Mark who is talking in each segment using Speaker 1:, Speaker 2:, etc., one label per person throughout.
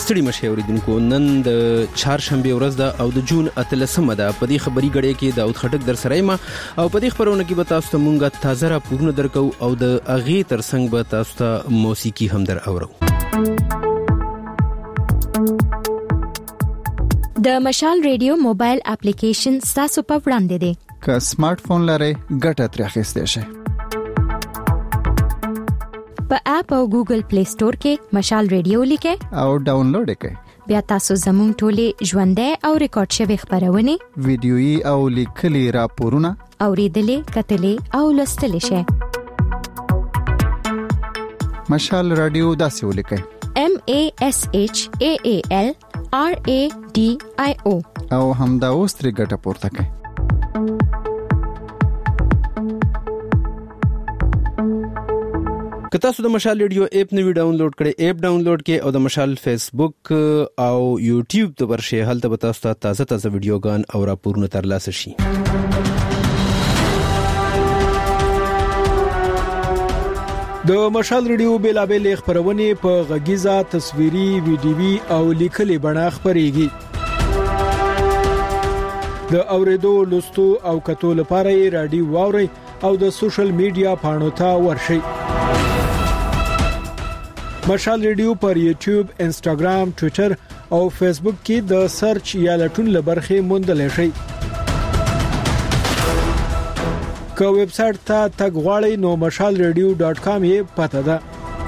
Speaker 1: ستړي مشه اوریدونکو نن د چهارشنبه ورځ ده او د جون 13 ده. په دې خبري غړې کې داود خټک در سره ما او په دې خبرونه کې به تاسو ته مونږه تازه راپورونه درکو او د اغه ترڅنګ به تاسو ته موسیقي هم در اورو.
Speaker 2: د مشال ریډیو موبایل اپلیکیشن تاسو په وړاندې دی.
Speaker 3: که سمارټ فون لرئ ګټه ترې اخیستئ شئ.
Speaker 2: په اپ او ګوګل پلی سٹور کې مشال ریډیو لیکئ
Speaker 3: او ډاونلوډ کړئ.
Speaker 2: بیا تاسو زموږ ټولې ژوندۍ او ریکارډ شوی خبرونه
Speaker 3: ویډیويي او لیکلي راپورونه
Speaker 2: اوریدلې کتلې او لوستلې شئ.
Speaker 3: مشال رادیو داسې ولیکئ
Speaker 2: MASHAALRADIO
Speaker 3: او همدا اوس ترې ګټه پورته کړئ.
Speaker 1: که تاسو د مشال ریډیو اپ نوی ډاونلوډ کړئ اپ ډاونلوډ کړئ او د مشال فیسبوک او یوټیوب ته ورشئ هلته به تاسو ته تازه ویډیوګان او راپورونه ترلاسه شي.
Speaker 4: د مشال ریډیو بیلابل خبرونه په غږیزه تصویري ویډیوي او لیکلي بڼه خبريږي. د اوریدو لوستو او کتو لپاره رادیو واوري او د سوشل میډیا پاڼو ته ورشئ. مشال ریډیو پر یوټیوب، انسټاګرام، ټوئیټر او فیسبوک کې د سرچ یا لټون لبرخه موندل شي. که ویب سټ ته تګ غواړئ نو mashalradio.com یې پته ده.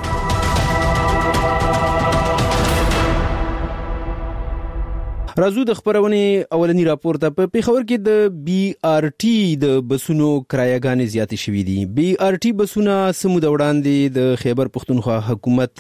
Speaker 1: راځو د خبرونه اولنی راپور ته. په پیښور کې د BRT د بسونو کرایه‌ګانې زیاتې شوې دي. BRT بسونه سمود وړاندې د خیبر پختونخوا حکومت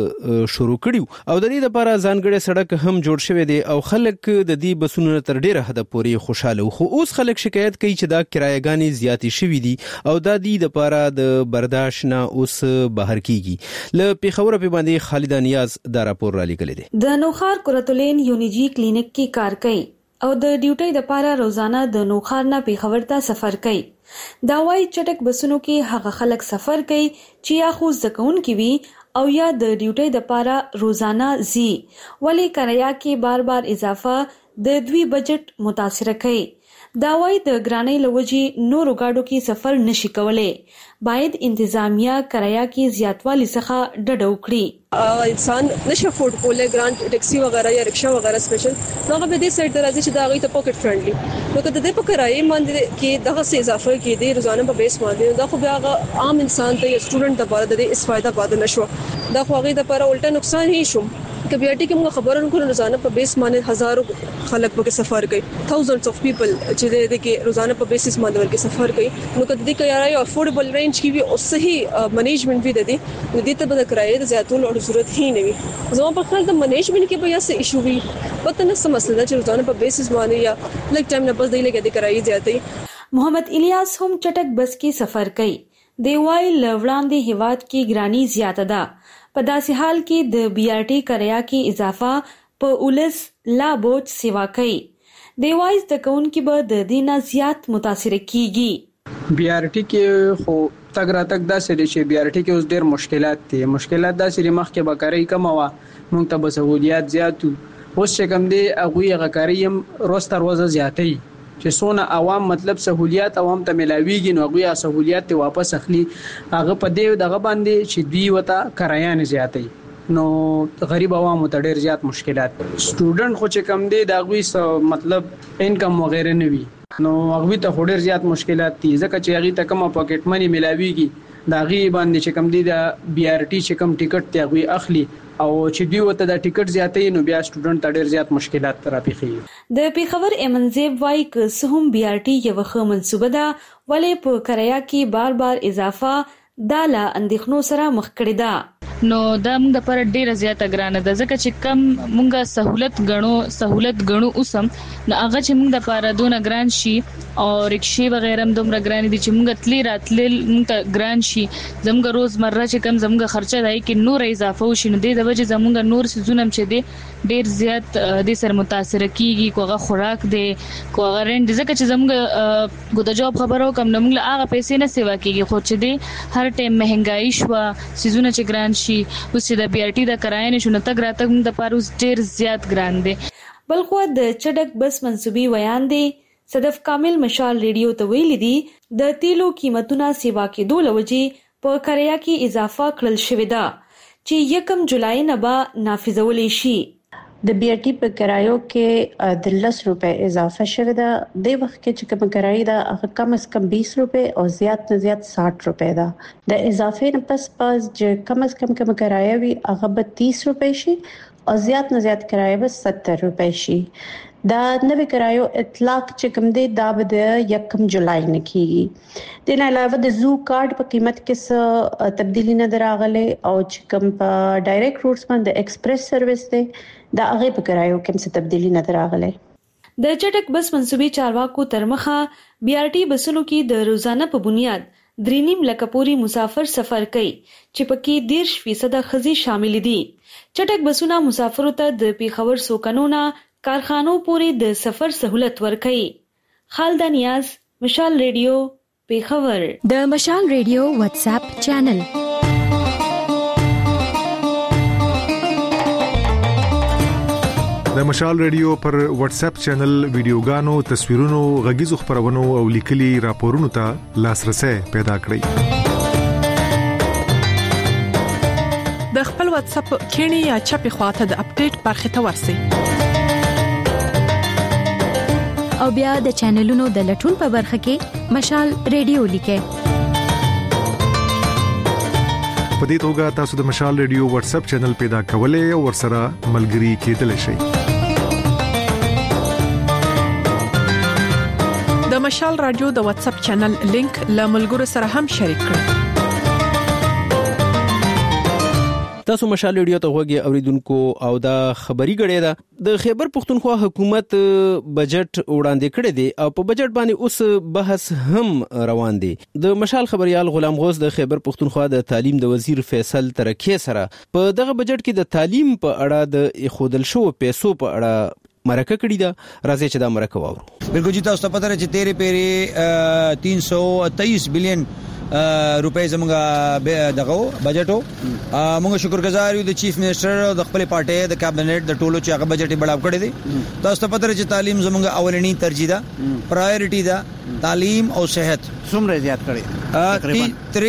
Speaker 1: شروع کړیو او د دې لپاره ځانګړی سړک هم جوړ شوی دی او خلک د دې بسونو تر ډیره حد پورې خوشاله خو اوس خلک شکایت کوي چې دا کرایه‌ګانې زیاتې شوې دي او د دې لپاره د برداشت نه اوس بهر کیږي. ل پیښور په باندې خالد نیاز دا راپور را لګل دي.
Speaker 5: د نوخار کورتولین یونیجی کلینیک کی کار کوي او د ډیوټي د پاره روزانه د نوخار نه پیښور ته سفر کوي. دا وايي چټک بسونو کې هغه خلک سفر کوي چې یا خو زکون کې وي او یا د ډیوټي د پاره روزانه زی ولی کریا کې بار بار اضافه د دوی بجټ متاثر کوي. دا وايي د ګرانۍ لوجي نورو گاډو کې سفر نشي کولای. باید انتظامیه کریا کې زیاتوالی څخه ډډه وکړي.
Speaker 6: انسان نشه افورد کولای ګرانټ ټیکسي وغیرہ یا رکشا وغیرہ سپیشل نو هغه به دې سایت راځي چې دا غي ته پاکټ فرندلی نو کله دې په کرایې باندې کې دغه څه اضافه کې دې روزانه په بیس باندې دا خو بیا عام انسان ته یا سټوډنټ ته باندې دې اسفایده پاد نشو دا خو هغه د لپاره الټا نقصان هي شو. کبیاټي کې موږ خبرونه کوو روزانه په بیس باندې هزارو خلک په سفر کوي thousands of people چې دې کې روزانه په بیسس باندې ورکه سفر کوي نو کله دې کې یو افورډیبل رینج کې وي او صحیح منیجمنت وي د دې ته به کرایې د زیاتولو ضرورت هي نه وي. زموږ په خیال د منیجمنت کې به یا څه ایشو وي پته نه سم مسله چې روزانه په بیسس باندې یا لګ ټایم نه بس دی لګي د کرایې زیاتې.
Speaker 5: محمد الیاس هم چټک بس کې سفر کوي. دی وايي لوړاندې هیواد کې ګرانی زیاته ده. په داسې حال کې د BRT کرایه کې اضافه په اولس لا بوج سیوا کوي. دی وايي د کون کې به د دینه زیات متاثر کیږي.
Speaker 7: BRT کې خو تګ راتګ داسې دي چې BRT کې اوس ډېر مشکلات داسې مخکې به کاری کم وا مونږ ته به سہولیات زیاتو اوس چې کم دي هغه غکاریم روز تر ورځ زیاتې چې سونه عوام مطلب سہولیات عوام ته ملاويږي نو هغه سہولیات ته واپس اخلي هغه په دې دغه باندې چې دوی وته کرایان زیاتې نو غریب عوام ته ډېر زیات مشکلات. سټوډنټ خو چې کم دي دا غوي مطلب انکم وغیرہ نه وي نو هغه ته ډېر زیات مشکلات دي ځکه چې هغه ته کومه پاکټ منی ملاويږي دا غي باندې چې کم دي دا BRT چې کم ټیکټ ته غوي اخلي او چې دوی وته دا ټیکټ زیاتې نو بیا سټوډنټ ته ډېر زیات مشکلات راپېښي.
Speaker 5: د پیښور ایمنزیب وايي ک سهم BRT یو ښه منصوبه ده ولې په کرایه کې بار بار اضافه داله اندېښنو سره مخ کړی ده.
Speaker 8: نو دا موږ د پر ډیره زیاته ګرانه ده ځکه چې کم موږ سہولت غنو اوسم نو هغه چې موږ د پاره دونه ګران شي او رکشې وغیرہ هم دومره ګران دي چې موږ تللی راتلل موږ ګران شي زموږ روزمره چې کم زموږ خرچه دی کې نور اضافه وشي نو د وجه زموږ نور سيزونه چې دي ډیر زیات د سر متاثر کیږي کوغه خوراک دی کوغه رنت ځکه چې زموږ ګوت جواب خبرو کم نه موږ هغه پیسې نه سیوا کیږي خو چې دی هر ټیم مهنګای شو سيزونه چې ګران شي اوس چې د بي ار ټي د کرای نه شونه تګ راتګ موږ د پاروس ډیر زیات ګران دي
Speaker 5: بلخو د چټک بس منسوبي ویان دي صدف کامل مشال ریډیو ته ویل دي د تیلو قیمتونه سیوا کې لوجي په کریا کې اضافه کړل شوې ده چې 1 جولای نه به نافذول شي
Speaker 9: د بي ار ټي په کرایو کې د 10 روپے اضافه شوه ده د وخت کې چې کوم کرایي ده هغه کم از کم 20 روپے او زیات نه زیات 60 روپے ده د اضافه نه پس چې کم از کم کوم کرایه وي هغه به 30 روپے شي او زیات نه زیات کرایه به 70 روپے شي دا نوې کرایو اطلاق چې کوم دی دا به د 1 جولای نه کیږي د نه علاوه د زو کارت په قیمت کې څه تبدیلی نه دراغله او چې کوم په ډایرکټ روټس باندې ایکسپریس سرویس دی دا هغه په کرایو کې څه تبدیلی نه دراغله
Speaker 5: د چټک بس منسوبي چارواکو ترمخه بي ار ټي بسونو کې د روزانه په بنیاد 3.5 لک پوري مسافر سفر کوي چې پکې 10% خزي شامل دي چټک بسونه مسافرو ته د پیښور سوکنونه کارخانو پوری د سفر سہولت ورکړي خالد نیاز مشال ریډیو پیښور
Speaker 2: د مشال ریډیو واتس اپ چینل
Speaker 10: د مشال ریډیو پر واتس اپ چینل ویډیوګانو تصویرونو غږیزو خبرونو او لیکلي راپورونو ته لاسرسي پیدا کړئ
Speaker 11: د خپل واتس اپ کینی یا چپی خواته د اپډیټ برخه ته ورسئ
Speaker 2: او بیا د چینلونو د لټون په برخه کې مشال ریډیو لیکه
Speaker 10: په دې توګه تاسو د مشال ریډیو واتس اپ چینل پیدا کولای او ورسره ملګري کېدلی شئ
Speaker 11: د مشال رادیو د واتس اپ چینل لینک له ملګرو سره هم شریک کړئ
Speaker 1: تاسو مشال ریډیو ته غوږی اوریدونکو او دا خبري غړې ده د خیبر پختونخوا حکومت بجټ وړاندې کړی دی او په بجټ باندې اوس بحث هم روان دی د مشال خبريال غلام غوث د خیبر پختونخوا د تعلیم د وزیر فیصل ترکی سره په دغه بجټ کې د تعلیم په اړه د خودل شو پیسو په اړه مرکه کړی ده راځي چې دا مرکه واورو
Speaker 12: بالکل جی تاسو ته پته راځي تیرې پیری 323 بلین روپے زمونږه دغه بجټو موږ شکرګزار یو د چیف منسٹر او د خپل پارټي د کابینټ د ټولو چې هغه بجټي بڑاو کړی دي تاسو ته پته لري چې تعلیم زمونږه اولنی ترجیح ده پرایورټي ده تعلیم او صحت
Speaker 13: څومره زیات کړی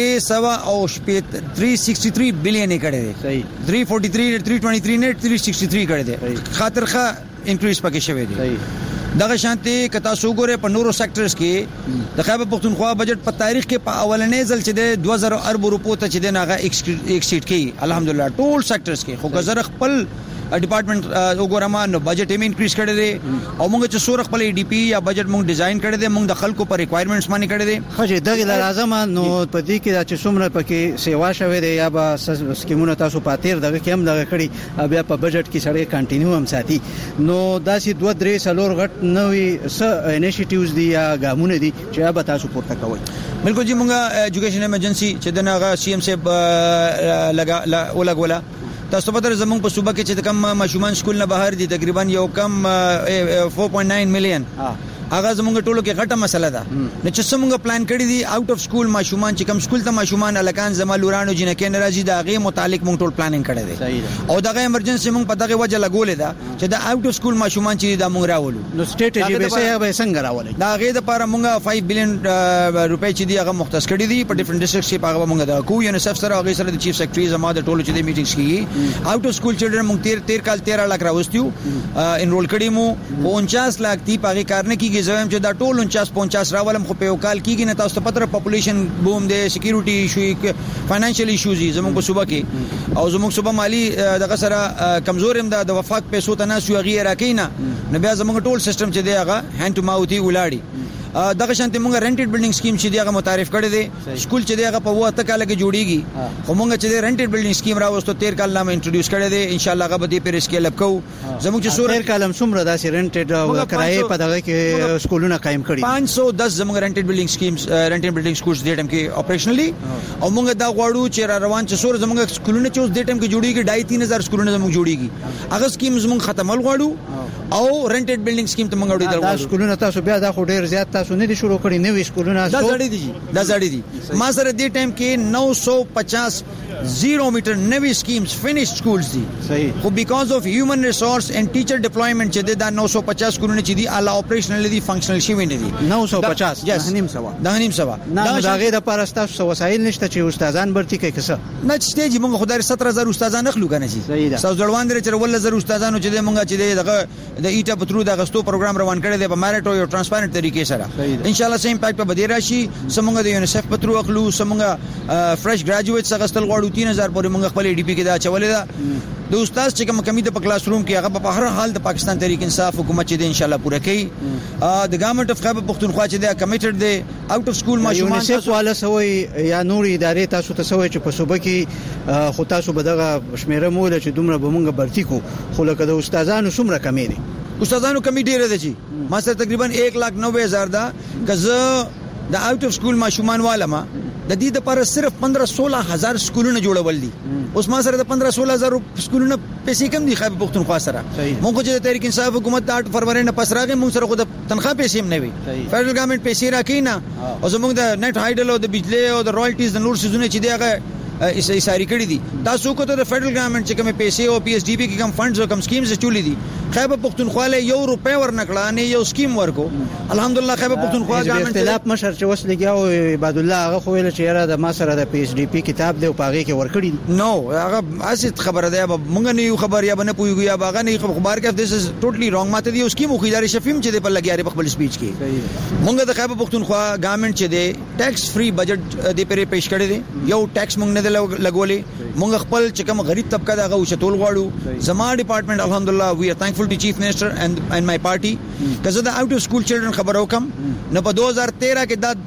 Speaker 12: 363 بلین کړی دي صحیح 343 323 نه 363 کړی دي خاطرخه انکریز پکې شوی دی دغه شانتي کتا سوګوره په نورو سېکټرز کې د خیبر پختونخوا بجټ په تاریخ کې په اولنې ځل چې د 2000 ارب روپو ته چې دغه ایکسیډ کړي الحمدلله ټول سېکټرز کې خو غزر خپل ډپارټمنټ وګورم نو بجټ یې انکریز کړی دی او موږ چې سور خپل ډي پی یا بجټ موږ ډیزاین کړی دی موږ د خلکو پر ریکوایرمنټس باندې کړی دی
Speaker 13: خو دغه لازم نو په دې کې چې څومره پکې سیوا شوه دی یا به سکیمونه تاسو پاتیر دغه کې هم دغه کړی بیا په بجټ کې سره کنټینیو هم ساتي نو داسې 2-3 سالور غټ نوې س انیشیټیوز دي یا ګامونه دي چې به تاسو پورته کوئ
Speaker 12: بالکل جی موږ ایجوکیشن ایمرجنسي چې دغه سی ام سے لګولا تاسو په در زمونږ په صوبه کې چې کم ماشومان سکول نه بهر دي تقریبا یو کم 4.9 میلیون هغه زمونږ ټولو کې غټه مسله ده نو چې څنګه پلان کړی دي اوټ اف سکول ماشومان چې کم سکول ته ماشومان الکان زمالورانو جنکه ناراضي دا غي متعلق مونږ ټول پلانینګ کړی دی او دغه ایمرجنسي مونږ په دغه وجه لګولې ده چې دا اوټ اف سکول ماشومان چې دا مونږ راولو
Speaker 13: نو سټریټجی به څنګه راولې
Speaker 12: دا غي د لپاره مونږ 5 بلین روپے چې دی هغه مختص کړی دي په ډیفرنٹ ډیسټریکټس کې هغه مونږ د کو یونیسف سره هغه سره د چیف سیکریټری زما د ټولو چې د میټینګز کې اوټ اف سکول چلډرن مونږ 13 لک راوستیو انرول کړی مو 49 لک دی پاګه کارنه کیږي زویم چې دا ټول 49 راولم خو په یو کال کېږي نه تاسو ته پته پاپولیشن بوم دی سکیورټي ایشو فاینانشل ایشوز زموږ په صوبه کې او زموږ صوبه مالی دغه سره کمزور هم د وفاق پیسو ته نه سو غیر راکینا نو بیا زموږ ټول سیستم چې دی هغه هاند ټو ماوث ولاړی. دغه شانتي موږ رینټډ بلډینګ سکیم چې دی هغه متعارف کړی دی. سکول چې دی هغه په 2 کال کې جوړیږي خو موږ چې دی رینټډ بلډینګ سکیم راوستو 13 کال نامه انټروډیوس کړی دی. ان شاء الله هغه به دې پر اسکیل اپ کوو. زموږ چې
Speaker 13: 13 کال هم څومره داسې رینټډ او کرایه په دغه کې سکولونه قائم کړي
Speaker 12: 510 زموږ رینټډ بلډینګ سکیمز رینټډ بلډینګ سکولز دې ټیم کې اپریشنلی او موږ دا غواړو چې را روان چې سور زموږ سکولونه چې اوس دې ټیم کې جوړیږي 2-3 سکولونه زموږ جوړیږي. هغه سکیم زموږ ختمول غواړو او رینټډ بلډینګ سکیم ته موږ وړي
Speaker 13: دا سکولونه تاسو بیا دا خو ډیر زیات تاسو نه دي شروع کړی نوې سکولونه
Speaker 12: دا زړې دي. ما سره دې ټیم کې 950 0 میټر نوې سکیمز فینیش سکولز دي. صحیح. خو بیکاز اف هیومن ریسورس اینڈ ټیچر ډیپلویمنٹ چې دا 950 سکولونه چې دي اعلی اپریشنل دي فنکشنل شي ویني دي
Speaker 13: 950 دا نیم سوا دا غیر د پرستا وسایل نشته چې استادان برتي کوي کسه
Speaker 12: نه چې دې موږ خدای 17000 استادان اخلو کنه شي تاسو ځړوان درې 14000 استادانو چې موږ چې دغه د ایټا پترو د غستو پروګرام روان کړی دی په میریټ او ترانسپیرنت طریقې سره. ان شاء الله سیم امپیکټ په بدی راشي. سمونګه د یونیسف پترو اخلو سمونګه فرش ګریجویټس غستل غواړو 3000 پورې موږ خپل ډي پی کې دا چولې ده. د استاد چې کوم کمی د کلاس روم کې هغه په هر حال د پاکستان تحریک انصاف حکومت چې د ان شاء الله پوره کوي. د ګورنمنت اف خیبر پختونخوا چې د کمیټډ دی اوټ اف سکول ماشومان
Speaker 13: یونیسف والا سوي یا نور ادارې تاسو ته سوي چې په صوبه کې خو تاسو بدغه شمیره موله چې دومره به مونږ برتی کو خو لکه د استادانو څومره کمی دي.
Speaker 12: استادانو کمی ډیره ده چې ما سره تقریبا 1,90,000 دا کزه د اوټ اف سکول ماشومان والا ما د دې لپاره صرف 15-16 سکولونه جوړول دي. اوس ما سره د 15-16 سکولونه پیسې کم دي خیبر پختونخوا سره. موږ چې د تحریک انصاف حکومت د 8 فروری نه پس راغی موږ سره خو د تنخواه پیسې هم نه وي. فدرل ګورنمنت پیسې راکې نه او زموږ د نت هایډل او د بجلی او د رایلټیز د نور سيزونه چې دی هغه ایساری کړی دي. تاسو کو ته د فدرل ګورنمنت چې کوم پیسې او پی ایس ډی پی کې کوم فندز او کوم سکیمز چولې دي خیبر پختونخوا له ₹1 ورنکړه نه یو سکیم ورکو. الحمدلله خیبر پختونخوا ګورنمنت
Speaker 13: اختلاف مشر چې وس لګیاو عباد الله هغه خو ویل چې یاره د ما سره د پی ایس ډی پی کتاب دی او پاغه کې ورکړی
Speaker 12: نو هغه اسید خبره ده مونږ نه یو خبر یا بنه پویګو یا باغه نه خبر کې دیس از ټوټلی رانګ ماته دی اوس کې مو خیدار شفیم چې په لګیاري په خپل سپیچ کې مونږ د خیبر پختونخوا ګورنمنت چې دی ټیکس فری بجټ دی پرې پیش کړی دی. یو ټیکس مونږ نه لګولې مونږ خپل چې کوم غریب طبقه دغه وشتول غواړو. زما ډپارټمنٹ الحمدلله وی ار تھینکفul ټو چیف منسٹر and my party کزه د اوټ اف سکول چلډرن خبر وکم نو په 2013 کې دا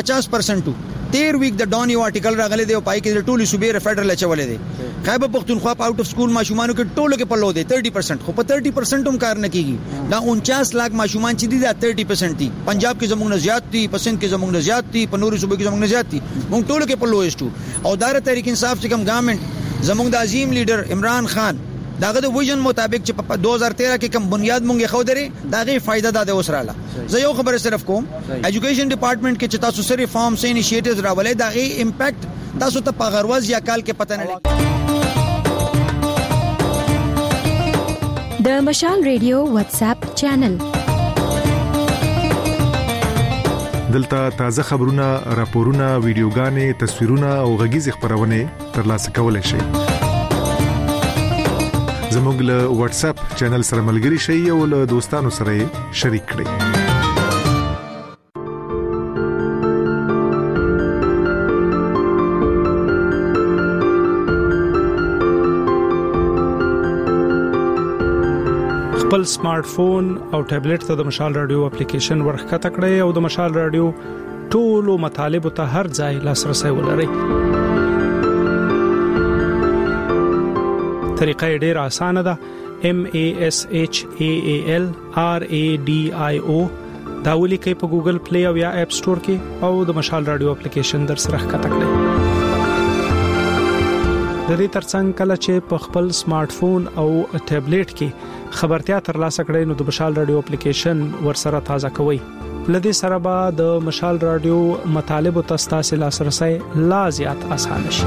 Speaker 12: 50% 13 ویک د ډون یو آرټیکل راغلی دی او پای کې د ټولي صوبې فدرل چولې دی. خیبر پختونخوا په اوټ اف سکول ماشومانو کې ټولو کې پلو دی 30% خو په 30% هم کار نه کیږي. دا 49 لک ماشومان چې دي دا 30% دي. پنجاب کې زموږ نه زیات دي, پسند کې زموږ نه زیات دي, په نورو صوبې کې زموږ نه زیات دي. موږ ټولو کې پلو استو او دار تحریک انصاف چې کوم ګورنمنت زموږ د عظیم لیډر عمران خان داغه د ویژن مطابق چې په 2013 کې کوم بنیاد مونږه خو درې داغه فائدہ ده اوسراله. زه یو خبره صرف کوم ایجوکیشن ډپارټمنٹ کې چې تاسو سره فارم سه انیشیټیوز راولې داغه امپیکټ تاسو ته په غرواز یا کال کې پته نه لګي.
Speaker 2: د مشال ریډیو واتس اپ چینل
Speaker 10: دلته تازه خبرونه راپورونه ویډیوګانې تصویرونه او غږیز خبرونه ترلاسه کولای شئ. زموږ له واتس اپ چینل سره ملګري شئ او له دوستانو سره شریک کړئ.
Speaker 14: خپل سمارټ فون او ټابلیټ ته د مشال رادیو اپلیکیشن ورخته کړئ او د مشال رادیو ټولو مطالب ته هر ځای لاسرسي ولرئ. طریقه ډیر اسانه ده. MASHAAL RADIO دا ولیکئ په ګوګل پلی او یا اپ سٹور کې او د مشال رادیو اپلیکیشن در سره ښکته کړئ. د دې ترڅنګ کله چې په خپل سمارټ فون او ټابلیټ کې خبرتیا ترلاسه کړئ نو د مشال رادیو اپلیکیشن ورسره تازه کوئ. لدې سره به د مشال رادیو مطالب او تاسو لاسرسي لا زیات اسانه شي.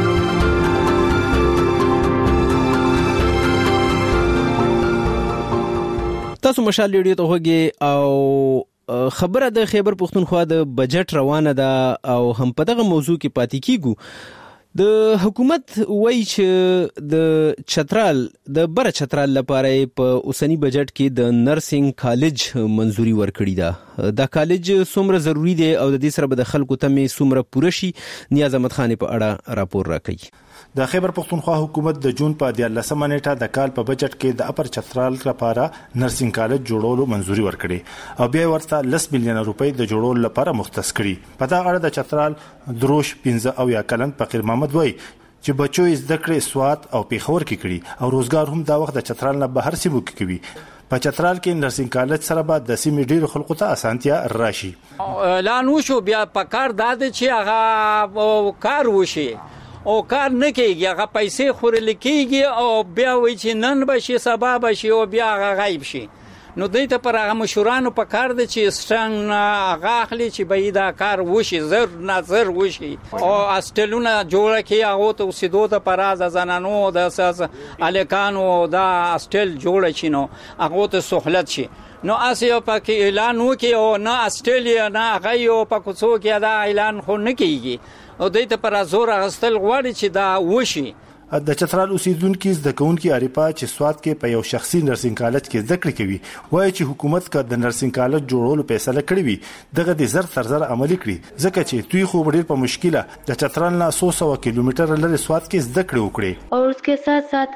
Speaker 1: تاسو مشال ریډیو ته وګورئ او خبره د خیبر پختونخوا د بجټ روانه ده او هم په دغه موضوع کې پاتې کیږو. د حکومت وایي چې د چترال د بر چترال لپاره په اوسنی بجټ کې د نرسنګ کالج منزوري ورکړی ده. دا کالج څومره ضروری دی او د دې سره به د خلکو ته مې څومره پوره شي. نیاز احمد خان په اړه راپور راکړي.
Speaker 15: د خیبر پختونخوا حکومت د جون په 14 نیټه د کال په بجټ کې د اپر چترال لپاره نرسنګ کالج جوړولو منځوري ورکړي او بیا ورته 10 میلیون روپۍ د جوړولو لپاره مختص کړي. په دا اړه د چترال دروش 15 او یا کلن فقیر محمد وای چې بچو زده کړې سوات او پیښور کې کړي او روزګار هم دا وخت د چترال نه بهر سیمو کې کوي. په چترال کې نرسنګ کالج سره به د سیمې ډیر خلکو ته اسانتیا راشي.
Speaker 16: اعلان وشو بیا په کار داد چې هغه کار وشي او کار نه کیږي هغه پیسې خورل کیږي او بیا وایي چې نن بشي سبا بشي او بیا هغه غایب شي. نو دې ته پر هغه مشورانو په کار دي چې ستنګ هغه اخلي چې به دا کار وشي زر نظر وشي او استلونه جوړه کی هغه ته وسیدو ته پراز زنانو د اساس الکانو دا استل جوړه چینو هغه ته سہولت شي. نو اسیو پکې اعلان وکي او نه استرالیا نه غيو پکوڅو کې دا اعلان خو نه کیږي او دې ته پر زور غستل غواړي چې دا وشي.
Speaker 15: د چترال اوسیدونکو زده کوونکي اړیپا چې سواد کې په یو شخصي نرسنګ کالج کې زده کړې کوي وایي چې حکومت کا د نرسنګ کالج جوړولو فیصله کړې وي دغه د زر تر زر عملي کړي ځکه چې دوی خو ډېر په مشکله د چترال نه 100 کیلومتر لري سواد کې زده کړې وکړي
Speaker 17: और उसके साथ साथ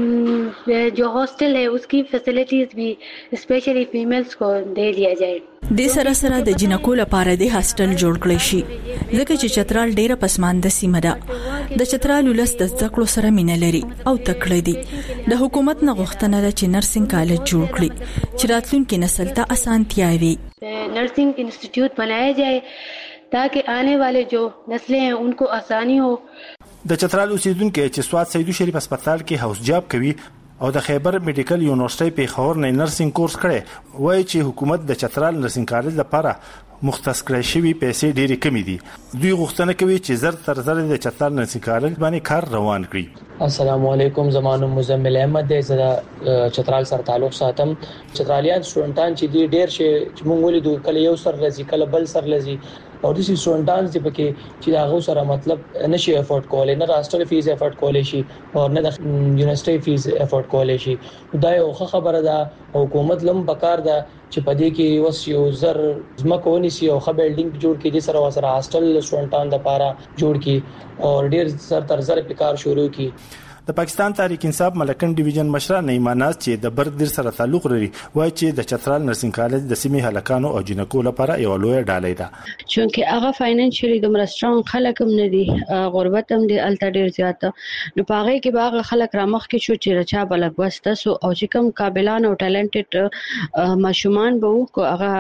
Speaker 17: जो हॉस्टल है उसकी फैसिलिटीज भी स्पेशली फीमेल्स को दे दिया जाए.
Speaker 18: د سره د جنکو لپاره د هاستل جوړ کړی شي ځکه چې چترال ډیره پسمانده سیمه ده. د چترال ولس د زده کړو سره مینه لري او تکړه دي. د حکومت نه غوښتنه ده چې نرسنګ کالج جوړ کړي چې راتلونکي نسل ته اسانتیا وي.
Speaker 17: नर्सिंग इंस्टीट्यूट बनाया जाए ताकि आने वाले जो नस्लें हैं उनको आसानी हो.
Speaker 15: د چترال اوسیدونکو چې سواد سیدو شریف هسپتال کې هاوس جاب کوي او د خیبر میډیکل یونیورسيټي په خور نه نرسنګ کورس کړي وایي چې حکومت د چترال نرسنګ کالج لپاره مختص کړی شوی پیسې ډېرې کمی دي. دوی غوښتنه کوي چې زر تر زر د چترال نرسنګ کالج باندې کار روان کړي.
Speaker 19: السلام علیکم زمانو مزمل احمد دې زدا چترال سره تعلق ساتم. چترالیان سټوډنټان چې ډېر شي چې مونږ ولیدو کله یو سر لذي کله بل سر لذي او د سټوډنټان چې پکې چې هغه سره مطلب نشي افورد کولای نه راستل فیس افورد کولای شي او نه د یونیورسيټي فیس افورد کولای شي. دا یو خبره ده حکومت لم بکار ده چې پدې کې وس یو زر زمکونی سي او خه بلډینګ جوړ کې دي سره وسره هاستل سټوډنټان د لپاره جوړ کی او ډیر سر تر زر په کار شروع کی.
Speaker 15: د پاکستان تحریک انصاف ملکن ډیویژن مشر نعیمه ناز چې د برګدر سره تعلق لري وایي چې د چترال نرسنګ کالج د سیمې هلکانو او جنکو لپاره یو لوی ډالۍ ده
Speaker 9: چې هغه فاینانشلی دومره سترونګ خلک هم نه دي غربت هم دي الته ډیر زیات نو پاره کې باغ خلک رامخ کې شو چې رچا بلګ وسته سو او چې کم قابلان او ټالنټډ ماشومان به کو هغه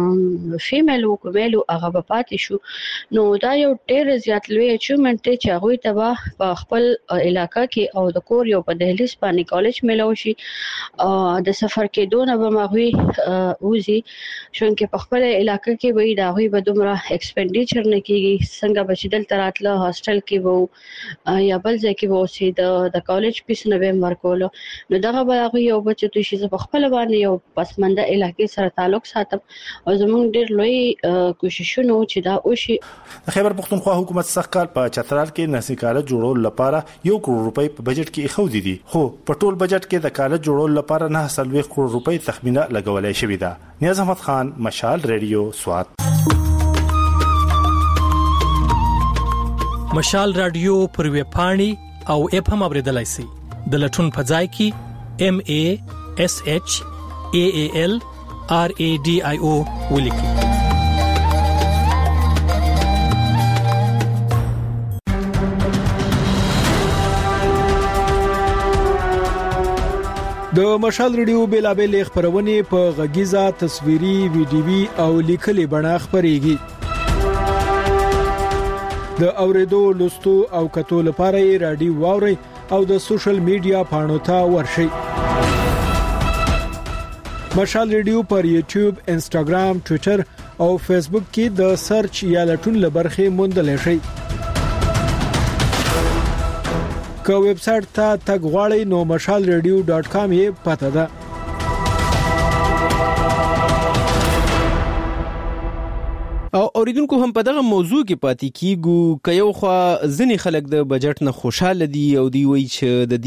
Speaker 9: فیمیل او کومل هغه په پاتې شو نو دا یو ډیر زیات لوی اچیومنت چې هغه تبا په خپل علاقې کې او د کور یو په دهلیز باندې کالج ملو شي د سفر کې دونه به مغوي وزي شونکه په خپل علاقې کې وي دا غوي به دومره ایکسپنډیچر نه کیږي څنګه بچیدل تراتله هاستل کې وو یا بل ځای کې وو سي د کالج پیس نه به ورکول نو دغه به غوي یو بچو ته شي په خپل باندې یو پسمنده علاقې سره تعلق ساتم او زموږ ډېر لوی کوششونه چې دا وشي.
Speaker 15: خیبر پختونخوا حکومت سخت کال په چترال کې نرسنګ کالج جوړول لپاره 1 کروڑ روپۍ په بجټ کې خو دي خو په ټول بجټ کې د کالج جوړول لپاره 9 کروڑ روپۍ تخمینه لګولای شوې ده. نیاز احمد خان مشال ریډیو سوات.
Speaker 20: مشال رادیو پر وی پاڼي او اپ هم اوریدلای شي د لټون په ځای کې MASHAALRADIO ولیکي.
Speaker 4: د مشال ریډیو بیلابل خبرونه په غږیزه تصویري ویډیوي او لیکلي بڼه خبريږي. د اوریدو لوستو او کتو لپاره رادیو واوري او د سوشل میډیا پاڼو ته ورشي. مشال ریډیو پر یوټیوب، انستګرام، ټوئیټر او فیسبوک کې د سرچ یا لټون لبرخه موندل شي. که ویب سټ ته تګ غواړئ نو mashalradio.com یې پته ده. او
Speaker 1: اوریدونکو هم په دغه موضوع کې پاتې کیږو که یو خو ځنې خلک د بجټ نه خوشاله دي او دی وایي چې د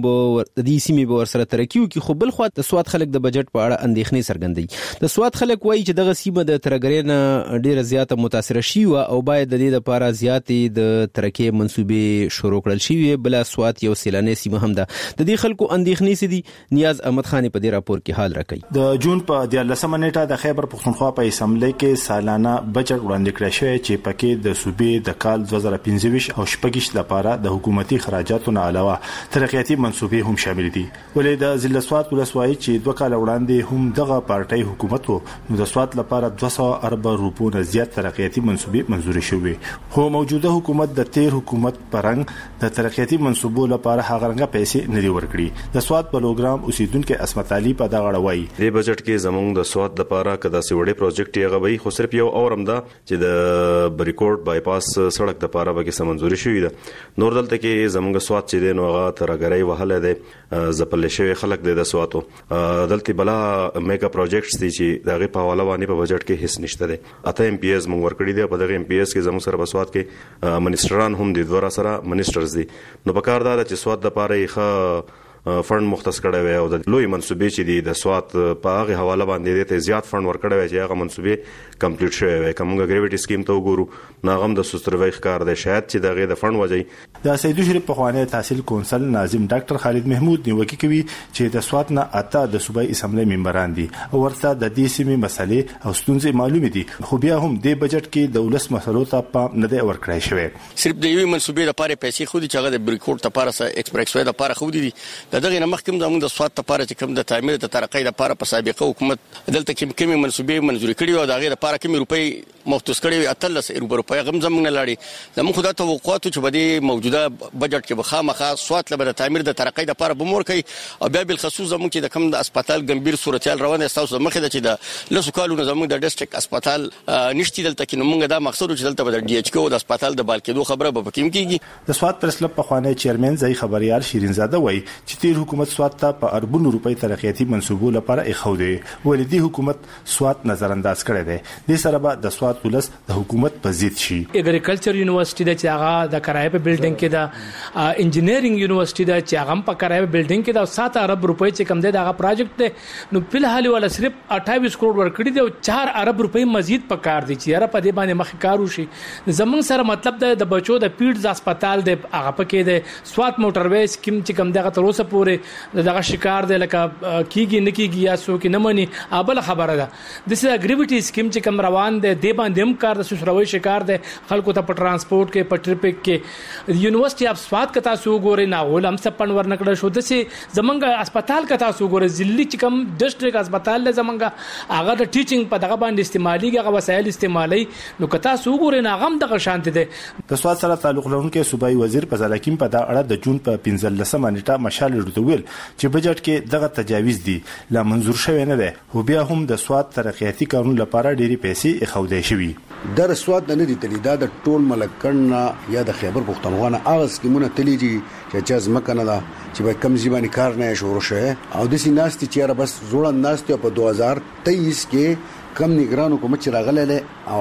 Speaker 1: دې سیمې به ورسره ترقي وکړي، خو بل خو د سواد خلک د بجټ په اړه اندېښنې څرګندوي. د سواد خلک وایي چې دغه سیمه د ترګرۍ نه ډیره زیاته متاثره شوې او باید د دې لپاره زیاتې د ترقۍ منصوبې شروع کړل شي. بل سواد یو سیلاني سیمه هم ده. د دې خلکو اندېښنې سي دي. نیاز احمد خان په دې راپور کې حال راکړي.
Speaker 15: د جون په 14 نیټه د خیبر پختونخوا په اسمبلی کې سالانه بجټ وړاندې کړی شوی چې پکې د صوبې د کال 2025 او 26 لپاره د حکومتي خراجاتو نه علاوه ترقیاتي منصوبې هم شامل دي. ولې د ضلع سواد ولسوالۍ چې 2 کال وړاندې هم دغه پارټي حکومت وو، نو د سواد لپاره 200 ارب روپو نه زیات ترقیاتي منصوبې منزور شوي. خو موجوده حکومت د تیر حکومت پرنګ د ترقیاتي منصوبو لپاره هغه رنګه پیسې نه دی ورکړي. د سواد پروګرام اوسیدونکو اسمت علي په دغه اړه وایي
Speaker 21: د بجټ کې زموږ د سواد لپاره کدا سي وړي پروجیکټ یې غوي، خو صرف یو اورم ده چې د بریکورډ بایپاس سړک د لپاره به کې منزوري شوې ده. نور دلته کې زموږ سواد چې دی نو هغه ترګرۍ وهله ده زپل شوی خلک د سواتو دلته بلا میگا پروجیکټس دي چې دغه په حواله باندې په بجټ کې هیڅ نشته ده. اته ام پی ایس موږ ورکړي دي. په دغه ام پی ایس کې زموږ سره بسواد کې منیسټران هم دي، دوه سره منیسټرز دي. نو په کار دا چې سواد د لپاره ښه فند مختص کړی وي او د لوی منصوبې چې دي د سواد په هغه حواله باندې ته زیات فند ورکړی وي چې هغه منصوبې کمپلیټ شوی وي. کومه ګریویټي سکیم ته وګورو ناغم د سستروي ښکار دی شاید چې دغه د فند وځي.
Speaker 15: د سیدو شریف په خوانه تحصیل کونسل ناظم ډاکټر خالد محمود نیوکه کوي چې د سواد نه اته د صوبایي اسمبلی ممبران دي او ورته د دې سیمې مسلې او ستونزې معلومې دي، خو بیا هم د بجټ کې د ولس مسلو ته پام نه دی ورکړی شوی.
Speaker 22: صرف د یوې منصوبې لپاره پیسې خو دي چې هغه د بریکورډ لپاره ایکسپریس وې لپاره خو دي. دغه نه مخکې زموږ د سواد لپاره چې کوم د تعمیر د ترقۍ لپاره په سابقه حکومت دلته کومې منصوبې منزوري کړي او دغه لپاره کومې روپۍ مختص کړي وي 13 روپۍ غم زموږ نه لاړي. زموږ خدای توقعات چې بده موجوده بجټ کې بخامخه سواد لپاره د تعمیر د ترقۍ لپاره بمور کوي او بیا بل خصوص زموږ چې د کوم د هسپتال ګمبیر صورتحال روانه تاسو مخه ده چې د لسو کالونو زموږ د ډیسټریکټ هسپتال نشتی دلته کې نو موږ دا مقصد چې دلته د ډي ایچ کو د هسپتال د بالکېدو خبره به پکې کیږي.
Speaker 15: د سواد پرس کلب په خوانه چیرمن ځای خبريال شیرین زاده وایي چې تیر حکومت سواد ته په اربونو روپۍ ترقیاتي منصوبو لپاره اخودي، ولې د حکومت سواد نظر انداز کړی دی. د سره به د سواد ولس د حکومت په ضد شي.
Speaker 23: اګریکلچر یونیورسيټي د چاغه د کرایه په بلډینګ کې د انجینیرینګ یونیورسيټي د چاغه په کرایه په بلډینګ کې د 7 ارب روپۍ چې کم دی دا پروجیکټ دی نو په حال ولا صرف 28 کروڑ ورکړي دی او 4 ارب روپۍ مزید پکار دي چې را په دې باندې مخ کار وشي. زمونږ سره مطلب د بچو د پیډز هسپتال د هغه پکې د سواد موټروي سکیم چې کم دغه تر اوسه پورې دغه شکار دی لکه کیږي نکیږي یا سو کې نه مني ابل خبره ده. د سې اګریویټي سکیم چې کم روان دی د باندې هم کار د سوشروي شکار دی خلکو ته په ترانسپورت کې په ټریفیک کې یونیورسيټي اف سواد کتا سو ګوري نه ولهم سپن ورنکړه شو د سې زمونږ هسپتال کتا سو ګوري ضلعي چې کم ډیسټریکټ هسپتال له زمونږ هغه د ټیچینګ په دغه باندې استعمالي هغه وسایل استعمالي نو کتا سو ګوري نه غم دغه شانت دي.
Speaker 15: د سواد سره تعلق لرونکي صوبایي وزیر فضل حکیم په دا اړه د جون په 15 نیټه مشال ورتویل چې بجټ کې دغه تجاویز دي لا منزور شوی نه ده، خو بیا هم د سواد ترقیاتي قانون لپاره ډېری پیسې اخودای شوی.
Speaker 24: در سواد نه دي تلی دا د ټول ملکن یا د خیبر پختونخوا نه اغاز کیمونه تلی دي چې چاز مکنه دا چې به کم ځبانی کار نه شروع شوه او د سیناستي چیرې بس زوړ ناستي په 2023 کې کم نگران حکومت چې راغله او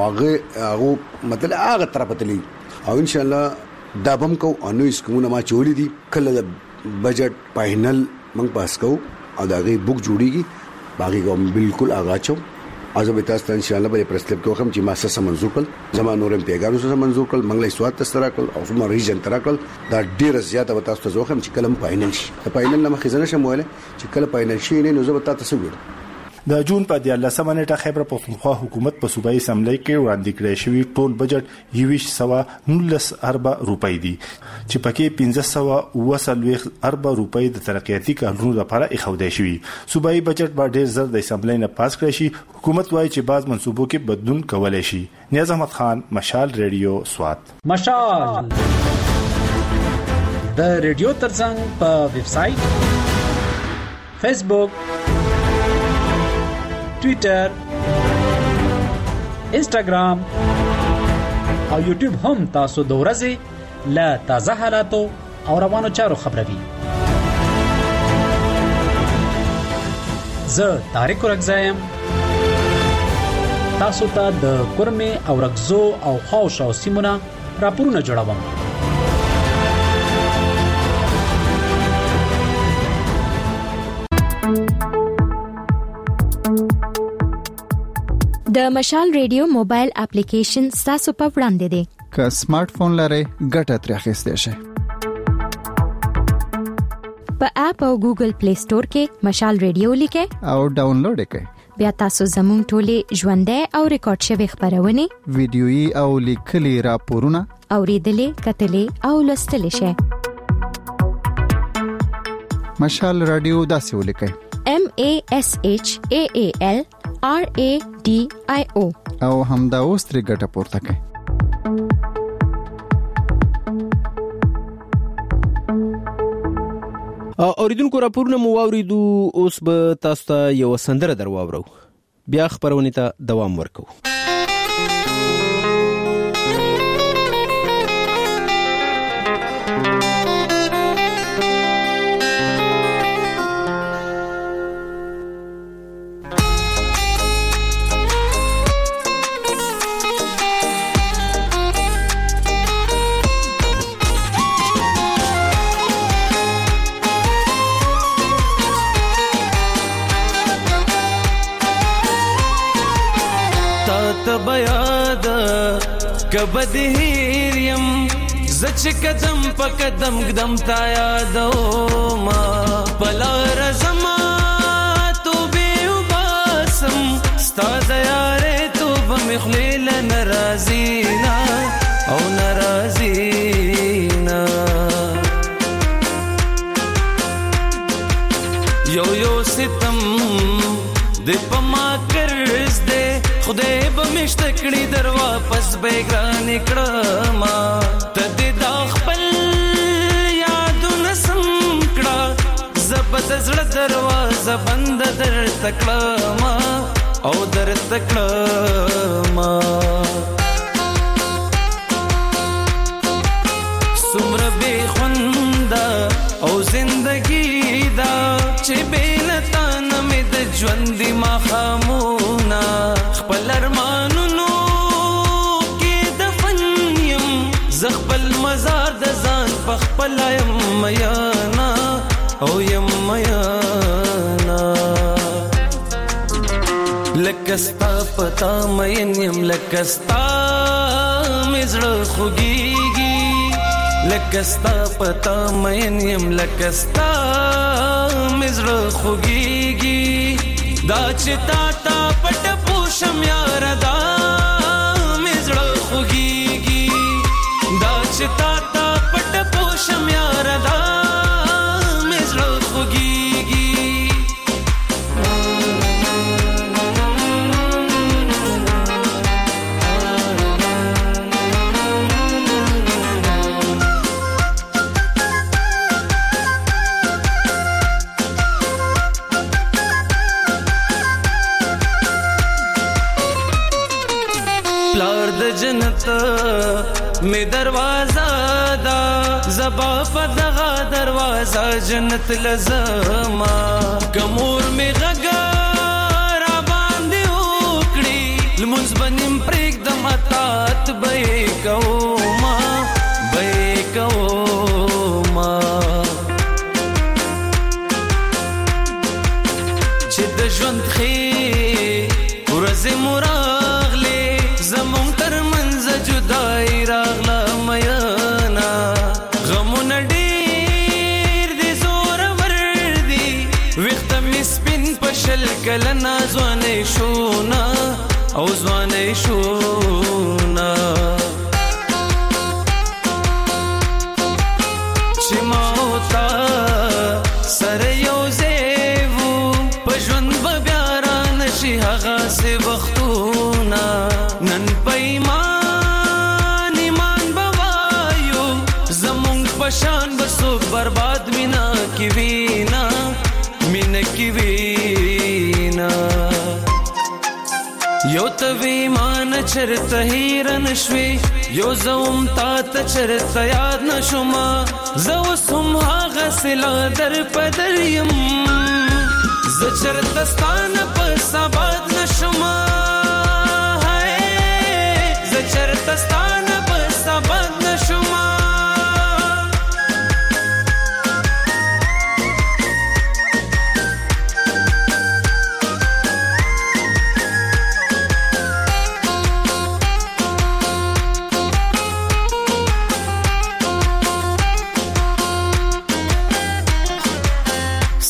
Speaker 24: هغه مطلب هغه طرف تلی او ان شاء الله دا بم کو انو اسکمونه ما چولې دي کله د بجټ فائنل موږ پاس کو او دا غي بوک جوړیږي باقي کوم بالکل اغا چو ازو به تاسو ان شاء الله به پرسلب کوم چې ما سره منزور کړ زما نورم پیغامو سره منزور کړ منګلې سواد تسرا کړ او سم ریجن ترا کړ دا ډیر زیاته وتا تاسو زوخم چې کلم فائنل شي فائنل نه مخزنه شموله چې کله فائنل شي نه زو به تاسو وګورئ.
Speaker 15: د جون په 14 نیټه خیبر پختونخوا حکومت په صوبایي اسمبلی کې وړاندې کړی شوی ټول بجټ 2119 ارب روپۍ دي چې پکې 1520 ارب روپۍ د ترقیاتي قانون لپاره اخودای شوی. صوبایي بجټ به ډیر زر د اسمبلی نه پاس کړی شي. حکومت وایي چې بعض منصوبو کې بدلون کولای شي. نیاز احمد خان، مشال ریډیو سواد.
Speaker 25: مشال د ریډیو ترڅنګ په ویب سټ، فیسبوک، ټویټر، انسټاګرام او یوټیوب هم تاسو د ورځې له تازه حالاتو او روانو چارو خبروي. زه طارق رګزایم تاسو ته د کورمه او رغزو او خاوشو سیمونه راپورونه جوړوم.
Speaker 2: د مشال ریډیو موبایل اپلیکیشن تاسو په وړاندې دی.
Speaker 3: که سمارټ فون لرئ ګټه ترې اخیستئ شئ.
Speaker 2: په اپ او ګوګل پلی سٹور کې مشال ریډیو لیکئ
Speaker 3: او ډاونلوډ یې کړئ.
Speaker 2: بیا تاسو زموږ ټولې ژوندۍ او ریکارډ شوی خبرونه،
Speaker 3: ویډیويي او لیکلي راپورونه
Speaker 2: اوریدلې، کتلې او لوستلې شئ.
Speaker 3: مشال رادیو داسې ولیکئ:
Speaker 2: MASHAALRADIO
Speaker 3: او همدا اوس ترې ګټه پورته کړئ.
Speaker 1: اوریدونکو راپورونه مو واوریدو، اوس به تاسو ته یو سندره درواورو، بیا خبرونه ته دوام ورکو.
Speaker 5: کبد هیریم زچ قدم په قدم قدم تا یادو ما بلا رزما تو به وباسم ستاد یاره تو بمخلیل ناراضینا او ناراضینا یو یو ستم د پما کرز دے خدای به مشتکړي در واپس بیگران کړما تدې دا خپل یادونه سم کړه زبد زړه دروازه بند در تکړما او در تکړما سمره به خوندا او زندگی دا چې بینتا نمې د ژوند ما خامونا خپل ارمانونو کې دفن یم زخپل مزار د ځان په خپل یم میانا او یم میانا لکستا پتا مین یم لکستا مزړه خوږیږي لکستا پتا مین یم لکستا مزړه خوږیږي دا چې تا پټ پوشم یار دا مزړه خوږیږي دا چې تا پټ پوشم یار دا مزړه خوږیږي جنت میں دروازہ دا زبا فدغا دروازہ جنت لزما کمور میں غگا را باندې وکړي لمونځ بنیم پرېږ د متات به کوما چې د ژوند خې ورځې مراغلې زمون تر منځ جدای راغله میانا غمونه ډېر دي زور ور دي وخت مې سپین پشل کله نازوانې شونا او ځوانې شونا چې ما وتا سره یو زیو پښوند به بیا را نشي هغه سه وختونه نن پېمان ایمان بوایو زمونږ پشان بسوک برباد مینا کی وینا یو توی مان چرته هیرن شوي یو زوم تا ته چرته یاد نشوما زو سم هغه سلا در پدریم ز چرته ستانه په سباد نشوما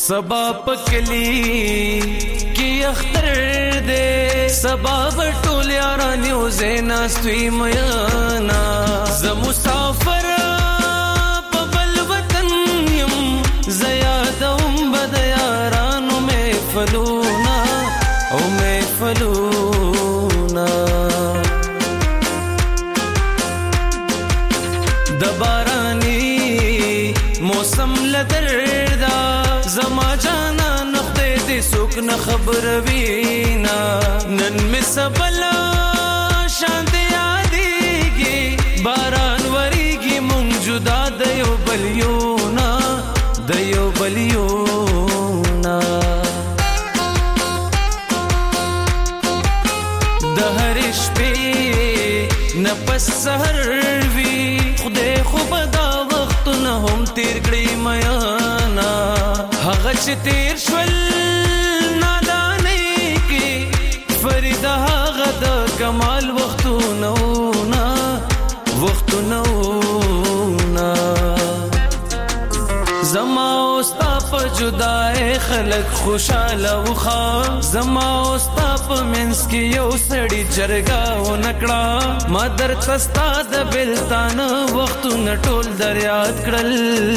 Speaker 5: सबा पकली की अख्तर दे सबा बटोल यारानियो ज़ेना स्वी मयाना ज़ मुसाफर पबल वतन यम ज़यादम बद यारानो में फलूना ओ में फलूना दबारानी मौसम लदरदा जमा जाना नखदे दे सुख न खबर वीना नन में सबला शांति आदीगी बारान वरीगी मुंजुदा दयो बलियोना दहरिश पे नपस सहर वी खुदे खुबदा वक्त न हम तेर गड़ी मयाना हगच तेर शवल नादाने की फरीदा गद कमाल वक्त नौना زما اوستا په جدای خلق خوشاله وخا زما اوستا په منس کې یو سړی جرګا و نکړه ما در تستا د بلتان وخت نټول دریاد کړل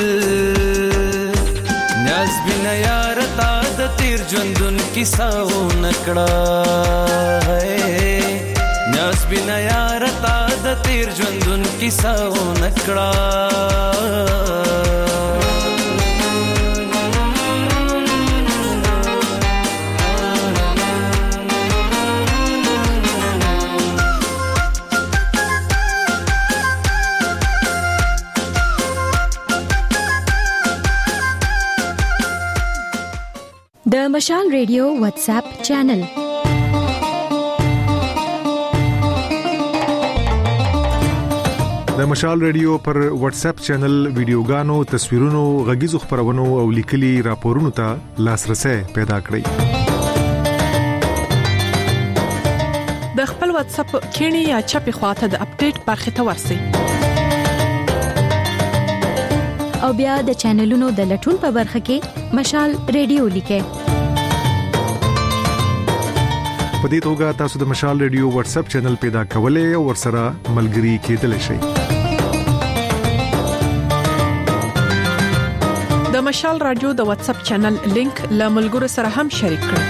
Speaker 5: ناز بنا یار تا د تیر ژوندون کیسه و نکړه ناز بنا یار تا د تیر ژوندون کیسه و نکړه
Speaker 2: د مشال ریډیو واتس اپ چینل
Speaker 10: د مشال ریډیو پر واتس اپ چینل ویډیوګانو تصویرونو غږیزو خبرونو او لیکلي راپورونو ته لاسرسي پیدا کړئ
Speaker 6: د خپل واتس اپ کینی یا چپی خواته د اپډیټ برخه ته ورسئ
Speaker 2: او بیا د چینلونو د لټون په برخه کې مشال ریډیو لیکه
Speaker 10: په دې توګه تاسو د مشال ریډیو واتس اپ چینل پیدا کولای او ورسره ملګري کېدلی شئ
Speaker 6: د مشال رادیو د واتس اپ چینل لینک له ملګرو سره هم شریک کړئ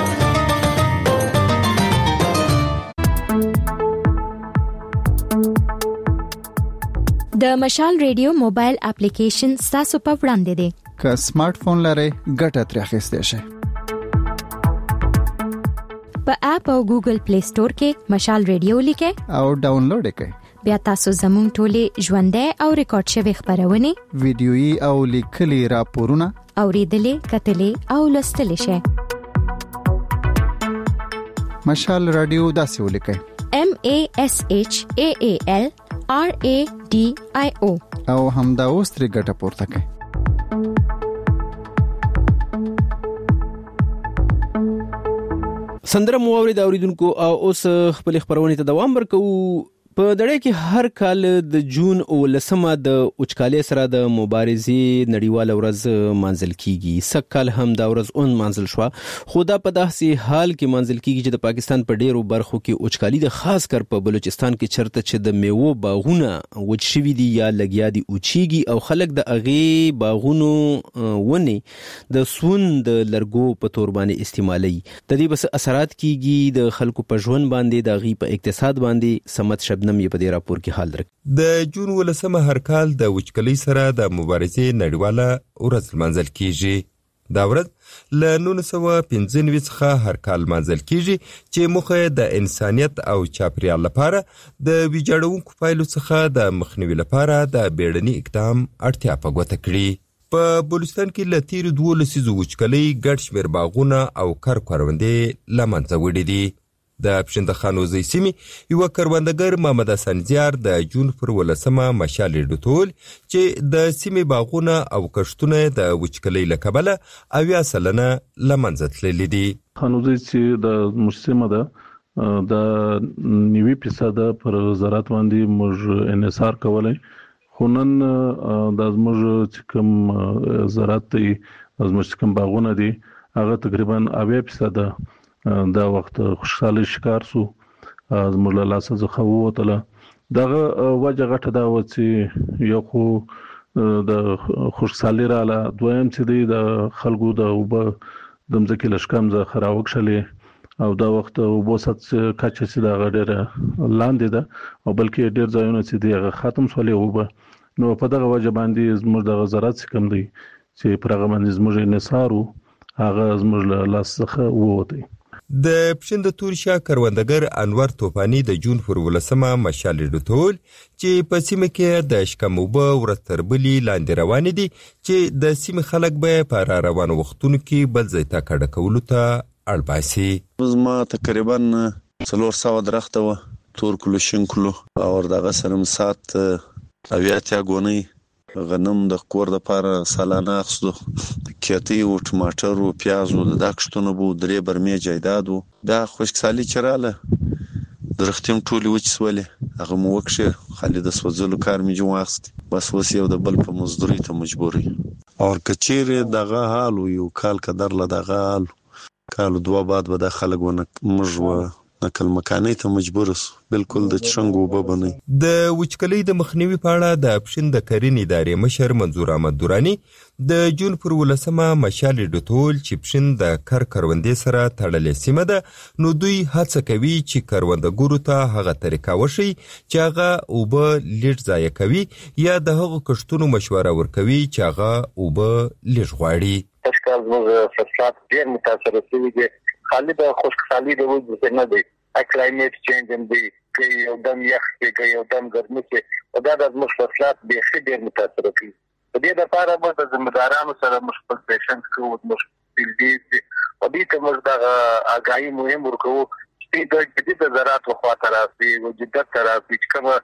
Speaker 2: د مشال ریډیو موبایل اپلیکیشن تاسو په وړاندې دی
Speaker 3: که سمارټ فون لرئ ګټه ترې اخیستئ شئ
Speaker 2: په اپ او ګوګل پلی سٹور کې مشال ریډیو لیکه
Speaker 3: او ډاونلوډ کړئ
Speaker 2: بیا تاسو زموږ ټولې ژوندۍ او ریکارډ شوی خبرونه
Speaker 3: ویډیويي او لیکلي راپورونه
Speaker 2: اوریدلې کتلې او لوستلې شئ
Speaker 3: مشال رادیو داسې ولیکئ
Speaker 2: MASHAALRADIO
Speaker 3: او همدا اوس ترې ګټه پورته کړئ
Speaker 1: سندره مو اورید اوریدونکو اوس خپل خبرونه ته دوام ورکو په دړې کې هر کال د جون او لسمه د اوچکالي سره د مبارزې نړیواله ورځ منځل کیږي سکهال هم دا ورځ اون منځل شو خدا په داسې حال کې منځل کیږي چې د پاکستان په ډیرو برخو کې اوچکالي د خاص کر په بلوچستان کې چرته چې د میوه باغونه وچ شوی دي یا لګیا دي اوچيږي او خلک د اغه باغونو ونی د سون د لرګو په تور باندې استعمالي د دې بس اثرات کیږي د خلکو په ژوند باندې د غي په اقتصاد باندې سمت نم یې په دې راپور کې حال درک
Speaker 7: د جون ولسمه هر کال د وچکلۍ سره د مبارزې نړیواله ورځ منځل کیږي دا ورځ له 1995 څخه هر کال منځل کیږي چې موخه د انسانيت او چاپیریال لپاره د ویجاړونکو پایلو څخه د مخنیوي لپاره د بیړني اقدام اړتیا په ګوته کړي په بلوچستان کې له تیر 12 لسیزو وچکلۍ ګډ شمیر باغونه او کروندې لمنځه وړي دي د پښندخانو زی سیمې یو کروندګر محمد حسن زیار د جون پر ولسمه مشال ډټول چې د سیمې باغونه او کښتونه د وچکلۍ لکبله اویا سلنه لمنځه تللي دي
Speaker 8: خانوزي چې د مسلمه ده د 90% پر زراعت باندې موږ انحصار کولای خونن د موږ چې کوم زراعت زموږ کوم باغونه دي هغه تقریبا 80% دا وخت خوشحالي شکار سو زموږ له لاسه ځخه ووتله. دغه وجه غټه دا و چې یو خو د خوشحالي رااله، دویم چې دی د خلکو د اوبه د مځکې لشکم ځخه خراوکشلې او دا وخت اوبو سات کچه چې دا غډره لاندې ده او بلکې ډیر ځایونه چې دی هغه ختم شولې اوبه. نو په دغه وجه باندې زموږ د زراعت کم دی چې پرغه باندې زموږ انحصار هغه زموږ له لاس څخه ووتی.
Speaker 7: د پښین د تورشا کروندګر انور توفانی د جون پر 18 مشال ډټول چې په سیمه کې د شکموبه ورتربلی لاندې روان دي چې د سیمه خلک به پر روان وختونو کې بل ځای ته کډه کولو ته اړباسي.
Speaker 11: زما تقریبا 400 درخته و تور کلو شین کلو او دغه سره مسات اویاتیا غونی غنم د کور د پاره سالانه اخصو کېتی او ټماټر او پیاز او د داکشتونو بو درې برمه جایداد او دا خوشحالي چراله درختیم ټولي وچسولې هغه مو وکشه خالد سوزلو کار می جوړاست بس وسیو د بل په مزدوري ته مجبوري او کچیر دغه حال یو کال قدر له دغه حال کال دوه بعد به د خلګونه مجو نقل مکاني ته مجبور اوس بالکل د چرنګ وببني.
Speaker 7: د وچکلي د مخنیوي په اړه د پښین د کرنې ادارې مشر منظور احمد دورانی د جون پر 18 مشال ډټول چې پښین د کروندې سره تړلې سیمه ده نو دوی هڅه کوي چې کروندګرو ته هغه طریقه وشي چې هغه اوبه لیټ ضایع کوي یا د هغو کښتونو مشوره ورکوي چې هغه اوبه لیټ غواړي.
Speaker 12: تشکال موږ فصلات ډیر متاثر شوي دي خالد خوشحالي د وجود نه دی کلایمټ چینج هم دی کې یو دم یخ کې یو دم ګرمي کې او دا د مشکلات به ډیر متاثر کوي. په دې لپاره موږ د ځمکدارانو سره مشکل پیشنټ کوو مشکل دي او دې ته موږ د اګای مهم ورکو چې د جديد زراعت خو طرفي او جدت طرفي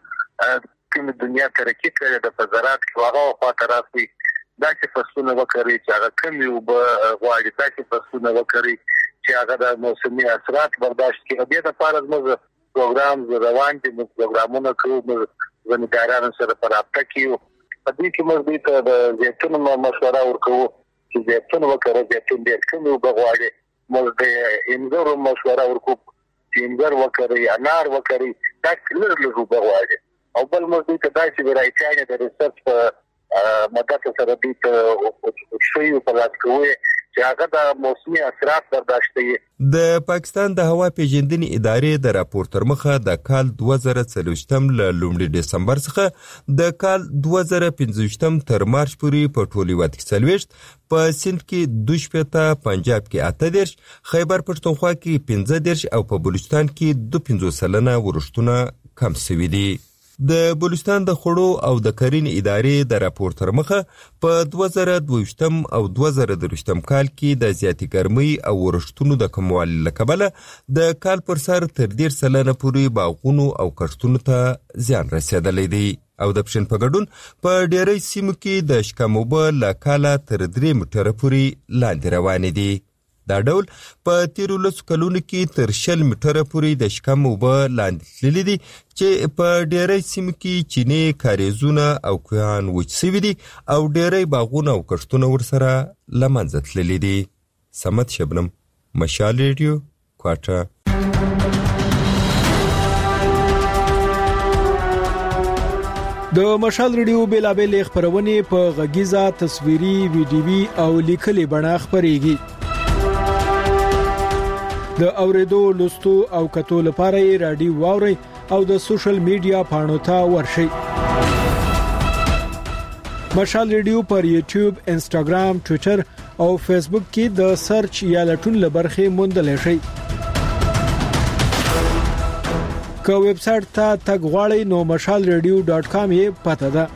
Speaker 12: کوم دنیا ترقی کړي د زراعت خو هغه طرفي دا چې فصلونه وکړي چې هغه کمی او غواړي دا چې فصلونه وکړي چې هغه د موسمي اثرات برداشت کړي. د دې لپاره موږ پروګرام روان دي پروګرامونه کوو زمیندارانو سره په رابطه کې په دې کې موږ د زیتون مشوره ورکوو چې زیتون وکړي زیتون ډېر کمی او غواړي موږ د انګورو مشوره ورکوو چې انګور وکړي انار وکړي دا لږ غواړي او بل موږ د داسې ورایټانه د ریسرچ په مدد سره د شوی په لاس کوي چې هغه د موسمي اثرات برداشت کوي.
Speaker 7: د پاکستان د هوا پیژندنې ادارې د راپور تر مخه د کال 2023 له لومړي دسمبر څخه د کال 2025 تر مارچ پورې په ټولي وخت کې 40 په سند کې 2 پنجاب کې 8 خیبر پښتونخوا کې 15 او په بلوچستان کې 2.5 ورښتونه کم شوي دي. د بلوچستان د خړو او د کرنې ادارې د راپور تر مخه په 2022 او 2023 کال کې د زیاتې ګرمۍ او ورښتونو د کموالي له کبله د کال پر سر تر 10 پورې باغونو او کښتونو ته زیان رسیدلی دی او د پښین په ګډون په ډېری سیمو کې د شکموبه له کاله تر 3 میټره پورې لاندې روانې دي. دا ډول په 13 کلونو کې تر 10 میټره پورې د شکم اوبه لاندې تللي دي چې په ډېری سیمو کې چینې کاریزونه او کوهان وچ شوي دي او ډېری باغونه او کښتونه ورسره له منځه تللي دي. صمد شبنم، مشال ریډیو، کوټه.
Speaker 4: د مشال ریډیو بیلابل خبرونه په غږیزه تصویري ویډیوي او لیکلي بڼه خبريږي. د اوریدو لوستو او کتو لپاره رادیو واوري او د سوشل میډیا پاڼو ته ورشئ. مشال ریډیو پر یوټیوب، انستګرام، ټوئیټر او فیسبوک کې د سرچ یا لټون لبرخه موندل شئ. که ویب سټ ته تګ غواړئ نو mashalradio.com یې پته ده.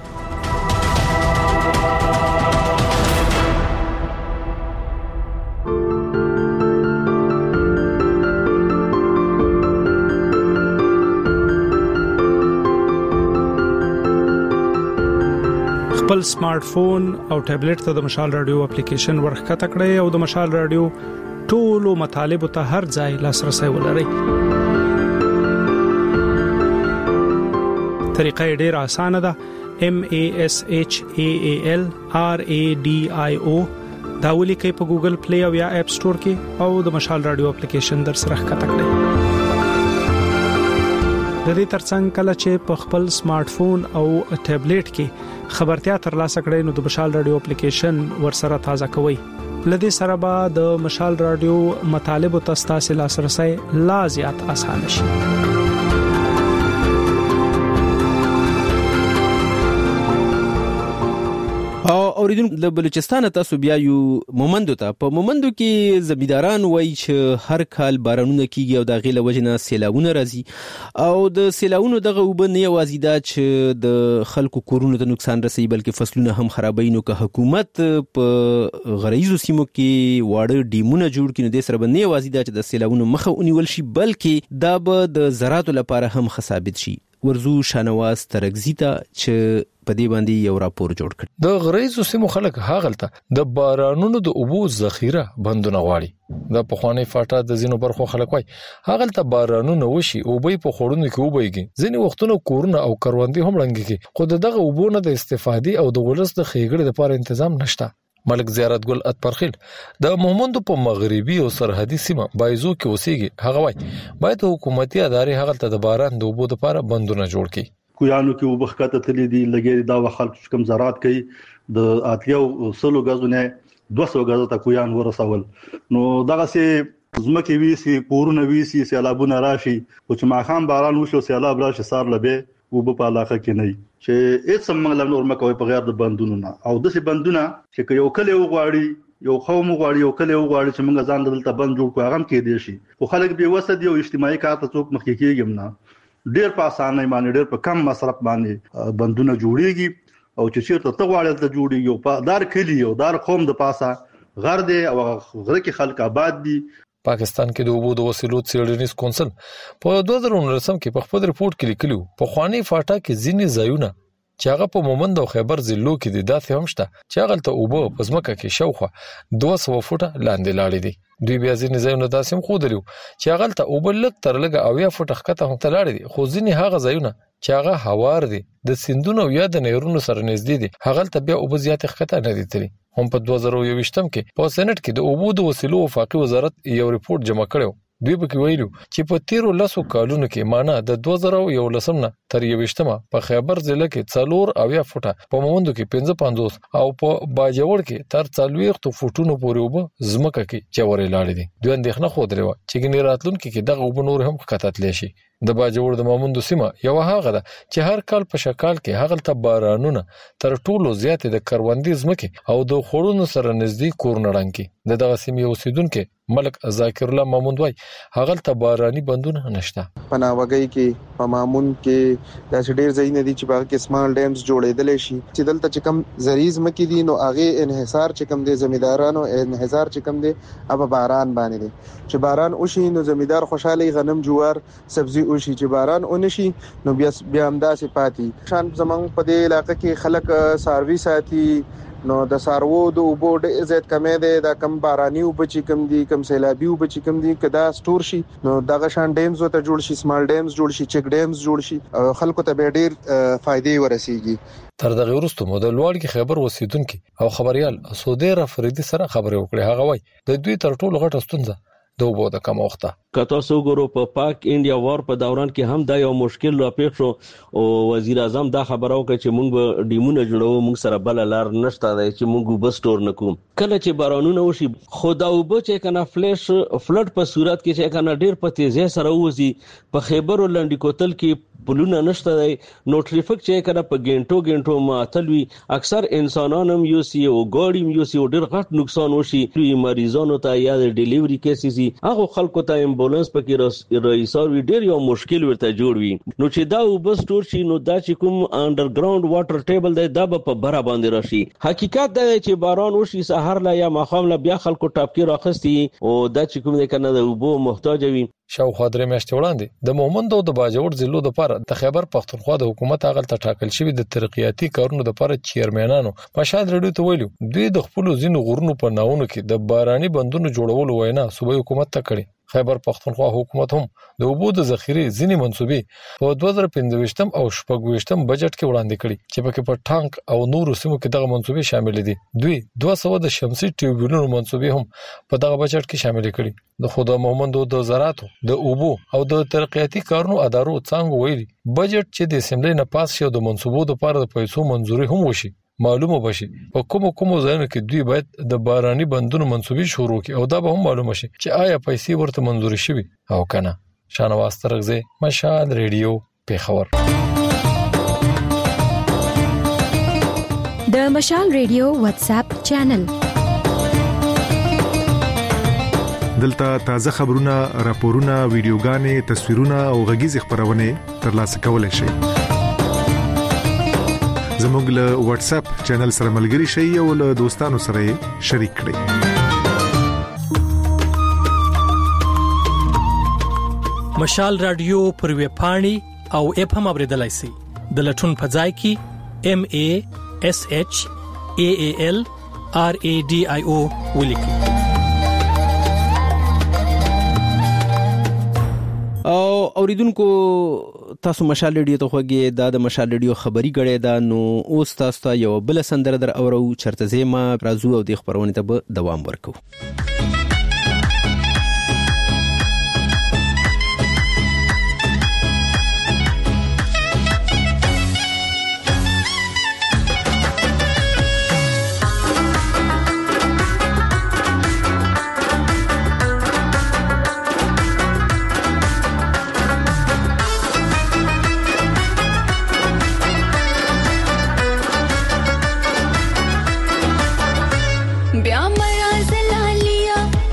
Speaker 13: خپل سمارټ فون او ټابلیټ ته د مشال رادیو اپلیکیشن ورخکته کړئ او د مشال رادیو ټولو مطالب ته هر ځای لاسرسي ولرئ. طریقه ډیره اسانه ده. MASHALRADIO دا ولیکئ په ګوګل پلی او یا اپ سٹور کې او د مشال رادیو اپلیکیشن در سره ښکته کړئ. د دې ترڅنګ کله چې په خپل سمارټ فون او ټابلیټ کې خبرتیا ترلاسه کړئ نو د مشال رادیو اپلیکیشن ورسره تازه کوئ. لدې سره به د مشال رادیو مطالب او تاسو لاسرسي لا زیات آسان شي.
Speaker 1: اوریدونکو د بلوچستان تاسو بیا یو مومندو ته په مومندو کې زمیداران وایي چې هر کال بارانونه کیږي او د غیله وجنه سیلاونه راځي او د سیلاونو دغه وبنه یوازې دا چې د خلکو کورونو ته نقصان رسوي بلکې فصلونه هم خرابوي. نو که حکومت په غریزو سیمو کې واړه ډیمونه جوړ کړي نو د سره بنه یوازې دا چې د سیلاونو مخه ونیول شي بلکې دا به د زراعت لپاره هم ثابت شي. ورزو شانواز ترغزیتا چې په دې باندې یو راپور جوړ کړ.
Speaker 14: د غریزو سیمو خلک هاغلته د بارانونو د اوبو ذخیره بندونه غواړي. د پخوانی فاټا د زینو برخو خلک وای هاغلته بارانونه وشي او به په خورونو کې وبېږي. ځینې وختونه کورونه او کروندې هم رنګږي خو دغه اوبو نه د استفادې او د ولس د خېګړې لپاره تنظیم نشته. ملک زیارت ګل اتپرخیل د مومندو په مغربي او سرحدي سیمه بایزو کې اوسېږي. هغه وای باید حکومتي ادارې هغه د باران د اوبو لپاره بندونه جوړ کړي.
Speaker 16: کویانو کې وبخته تللی دي لګي دا وخت کوم زراعت کوي د اتلیو سلو غازونه 200 غازه ته کویان ورسول نو دغه سي زمکه ویسي کورونه ویسي سیلابونه راشي او چې ماخام باران وشو سیلاب راشي سار لبه او په علاقه کې نه چې هیڅ څنګه نور مکوې په غیر د بندونو نه او د سي بندونه چې یو کله وغواړي یو قوم وغواړي یو کله وغواړي چې موږ ځان دلته بند جوړ کوو هغه کې دي شي خو خلک به وسد یو اجتماعي کار ته څوک مخکې کېږم نه ډېر په اسانه باندې ډېر په کم مصرف باندې بندونه جوړيږي او چې چیرته ته غواړې ته جوړيږي په دار کلی او دار قوم د پاسه غر دي او غره کې خلک آباد دي.
Speaker 14: پاکستان کې د اوبو د وسیلو څېړنیز کونسل په 2019 کې په خپل رپورت کې لیکلو په خواني فاټا کې ځینې ځایونه چې هغه په مومند او خیبر ضلعو کې د داسې هم شته چې هغه ته اوبو په ځمکه کې شاوخوا 200 فوټه لاندې لاړې دي. دوی بیا ځینې ځایونه داسې هم خودلیو چې هغه ته اوبو لږ تر لږه 80 فوټه ښکته هم لاړې دي خو ځینې هغه ځایونه چې هغه هوار دي د سیندونو یا د نهرونو سره نږدې دي هغه ته بیا اوبو زیات ښکته نه دي تللی. هم په 2021 کې په سېنات کې د اوبو د وسیلو وفاقي وزارت یو ریپورت جمع کړو. دوی به ویلو چې په 13 کالونو کې معنا د 2011 نه تر 21 په خیبر ضلع کې 4 فوټه په مومندو کې 55 او په باجوړ کې تر 40 فوټونو پورې وب زمکه کې چورې لاړې دي. دوی اندېښنه خوده لري چې ګنې راتلونکو کې دغه وب نور هم کتاتلی شي. د باجوړ د مومندو سیمه یو هغه ده چې هر کال په شکال کې هغه ته بارانونه تر ټولو زیات د کروندې زمکه او د خورونو سره نږدې کورونه رانګي. دغه سیمه اوسیدونکو ملک ذاکر الله مامون وای هغه ته باراني بندونه نشته.
Speaker 17: پناوګي کې په مامون کې د ډېر ځای نه دي چې باغ کې سمال ډیمز جوړېدل شي چې دلته چې کم زریز مکې دي نو هغه انحصار چې کم دي زمیدارانو انحصار چې کم دي اب باران باندې دي چې باران وشي نو زمیدار خوشاله غنم جوار سبزي وشي چې باران اونشي نو بیا همداسې پاتې شان زمنګ په دې علاقې کې خلک ساروي ساتي نو د سارو د اوبو ډېر زیات کمې ده د کم باراني اوبه چې کم دي کم سیلابي اوبه چې کم دي کدا سٹور شي نو دغه شان ډیمز ته جوړ شي سمال ډیمز جوړ شي چک ډیمز جوړ شي خلکو ته به ډېر فائدې ورسیږي.
Speaker 14: تر دغه وروسته مو د لوړ کې خبر وسیدونکو او خبريال سعودي رفریدي سره خبرې وکړې. هغه وای د دوی تر ټولو غټه ستونزه د اوبو د کم وخته
Speaker 18: کته سوګورو په پاک انډیا وار په دوران کې هم دا یو مشکل راپېښ شو او وزیر اعظم دا خبرو کوي چې موږ به ډیمونه جوړو موږ سره بل لار نشته دی چې موږ بس ټور نکو کله چې بارانونه وشي خدا اوبو چې کنه فلش فلډ په صورت کې چې کنه ډیر په تیزی سره وځي په خیبر ولندې کوتل کې پلونه نشته دی نو ټریفیک چې کنه په ګنټو معطل وي اکثر انسانانو یو سی او ګاډي یو سی ډیر غټ نقصان وشي مریضانو ته یا د ډیلیوري کیسز هغه خلکو ته امبولانس پکې رئیسار وی ډیر یو مشکل ورته جوړ وي نو چې دا وبس ټور شي نو دا چې کوم انډرګراوند واټر ټیبل دی دا په بره باندې راشي. حقیقت دا چې باران وشي سحر لا یا ماخام لا بیا خلکو ټاپکی راخستي او دا چې کوم دی کنه د وبو محتاج وي.
Speaker 14: شاوخوا درې میاشتې وړاندې د مومند او د باجوړ ضلعو لپاره د خیبر پښتونخوا د حکومت هغه ته ټاکل شوی د ترقیاتي کارونو لپاره چیرمنانو مشال رډیو ته ویلو دوی د خپل ځینو غرونو په ناونو کې د باراني بندونو جوړولو وینا صوبایي حکومت ته کړي. خیبر پختونخوا حکومت هم د اوبو د ذخیره ځینی منسوبې په 2015 او 2016 بجټ کې وړاندې کړي چې پکې په ټانک او نورو سیمو کې دغه منسوبې شامل دي. دوی 200 د شمسي ټیوبونو منسوبې هم په دغه بجټ کې شامل کړي. د خدا محمدو د زراعت د اوبو او د ترقیاتي کارونو ادارو څنګه ویلي بجټ چې د اسمبلی نه پاس شو د منسوبو لپاره د پیسو منزوري هم وشي معلومه بشي په کوم ځایونو کې دوی باید د باراني بندونو منسوبي شروع کړي او دا به هم معلومه شي چې آیا پیسې ورته منزوري شوي او کنه. شانواز ترغزه مشال ریډیو پیښور.
Speaker 2: د مشال ریډیو واتس اپ چینل
Speaker 10: دلته تازه خبرونه، راپورونه، ویډیوګانې، تصویرونه او غږیز خبرونه ترلاسه کولای شئ. زموږ له واتس اپ چینل سره ملګري شئ او له دوستانو سره شریک کړئ.
Speaker 9: مشال رادیو پر ویب پاڼې او اپ هم اوریدلای شئ. د لټون په ځای کې MASHALRADIO ولیکئ.
Speaker 1: او اوریدونکو تاسو مشال ریډیو ته خوږی دا د مشال ریډیو خبري غړې دا نو اوس تاسو ته یو بل سندره در اورو چرته زما رازو او د خبرونه ته دوام ورکو.
Speaker 19: ब्या मरा जला लिया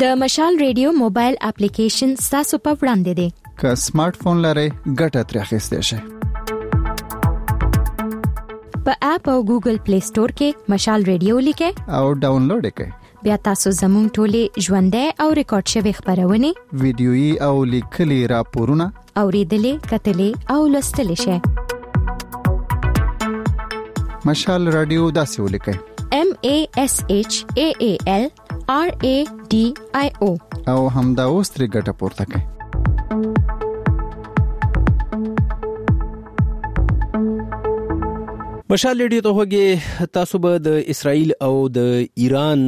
Speaker 2: د مشال ریډیو موبایل اپلیکیشن تاسو په وړاندې دی
Speaker 3: که سمارټ فون لرئ ګټه ترې اخیستئ شئ
Speaker 2: په اپ او ګوګل پلی سٹور کې مشال ریډیو لیکئ
Speaker 3: او ډاونلوډ کړئ
Speaker 2: بیا تاسو زموږ ټولې ژوندۍ او ریکارډ شوی خبرونه
Speaker 3: ویډیويي او لیکلي راپورونه
Speaker 2: اوریدلې کتلې او لوستلې شئ
Speaker 3: مشال رادیو داسې ولیکئ
Speaker 2: MASHAALRADIO
Speaker 3: او همدا اوس ترې ګټه پورته کړئ
Speaker 1: مشال ریډیو ته وګورئ تاسو به د اسرائیل او د ایران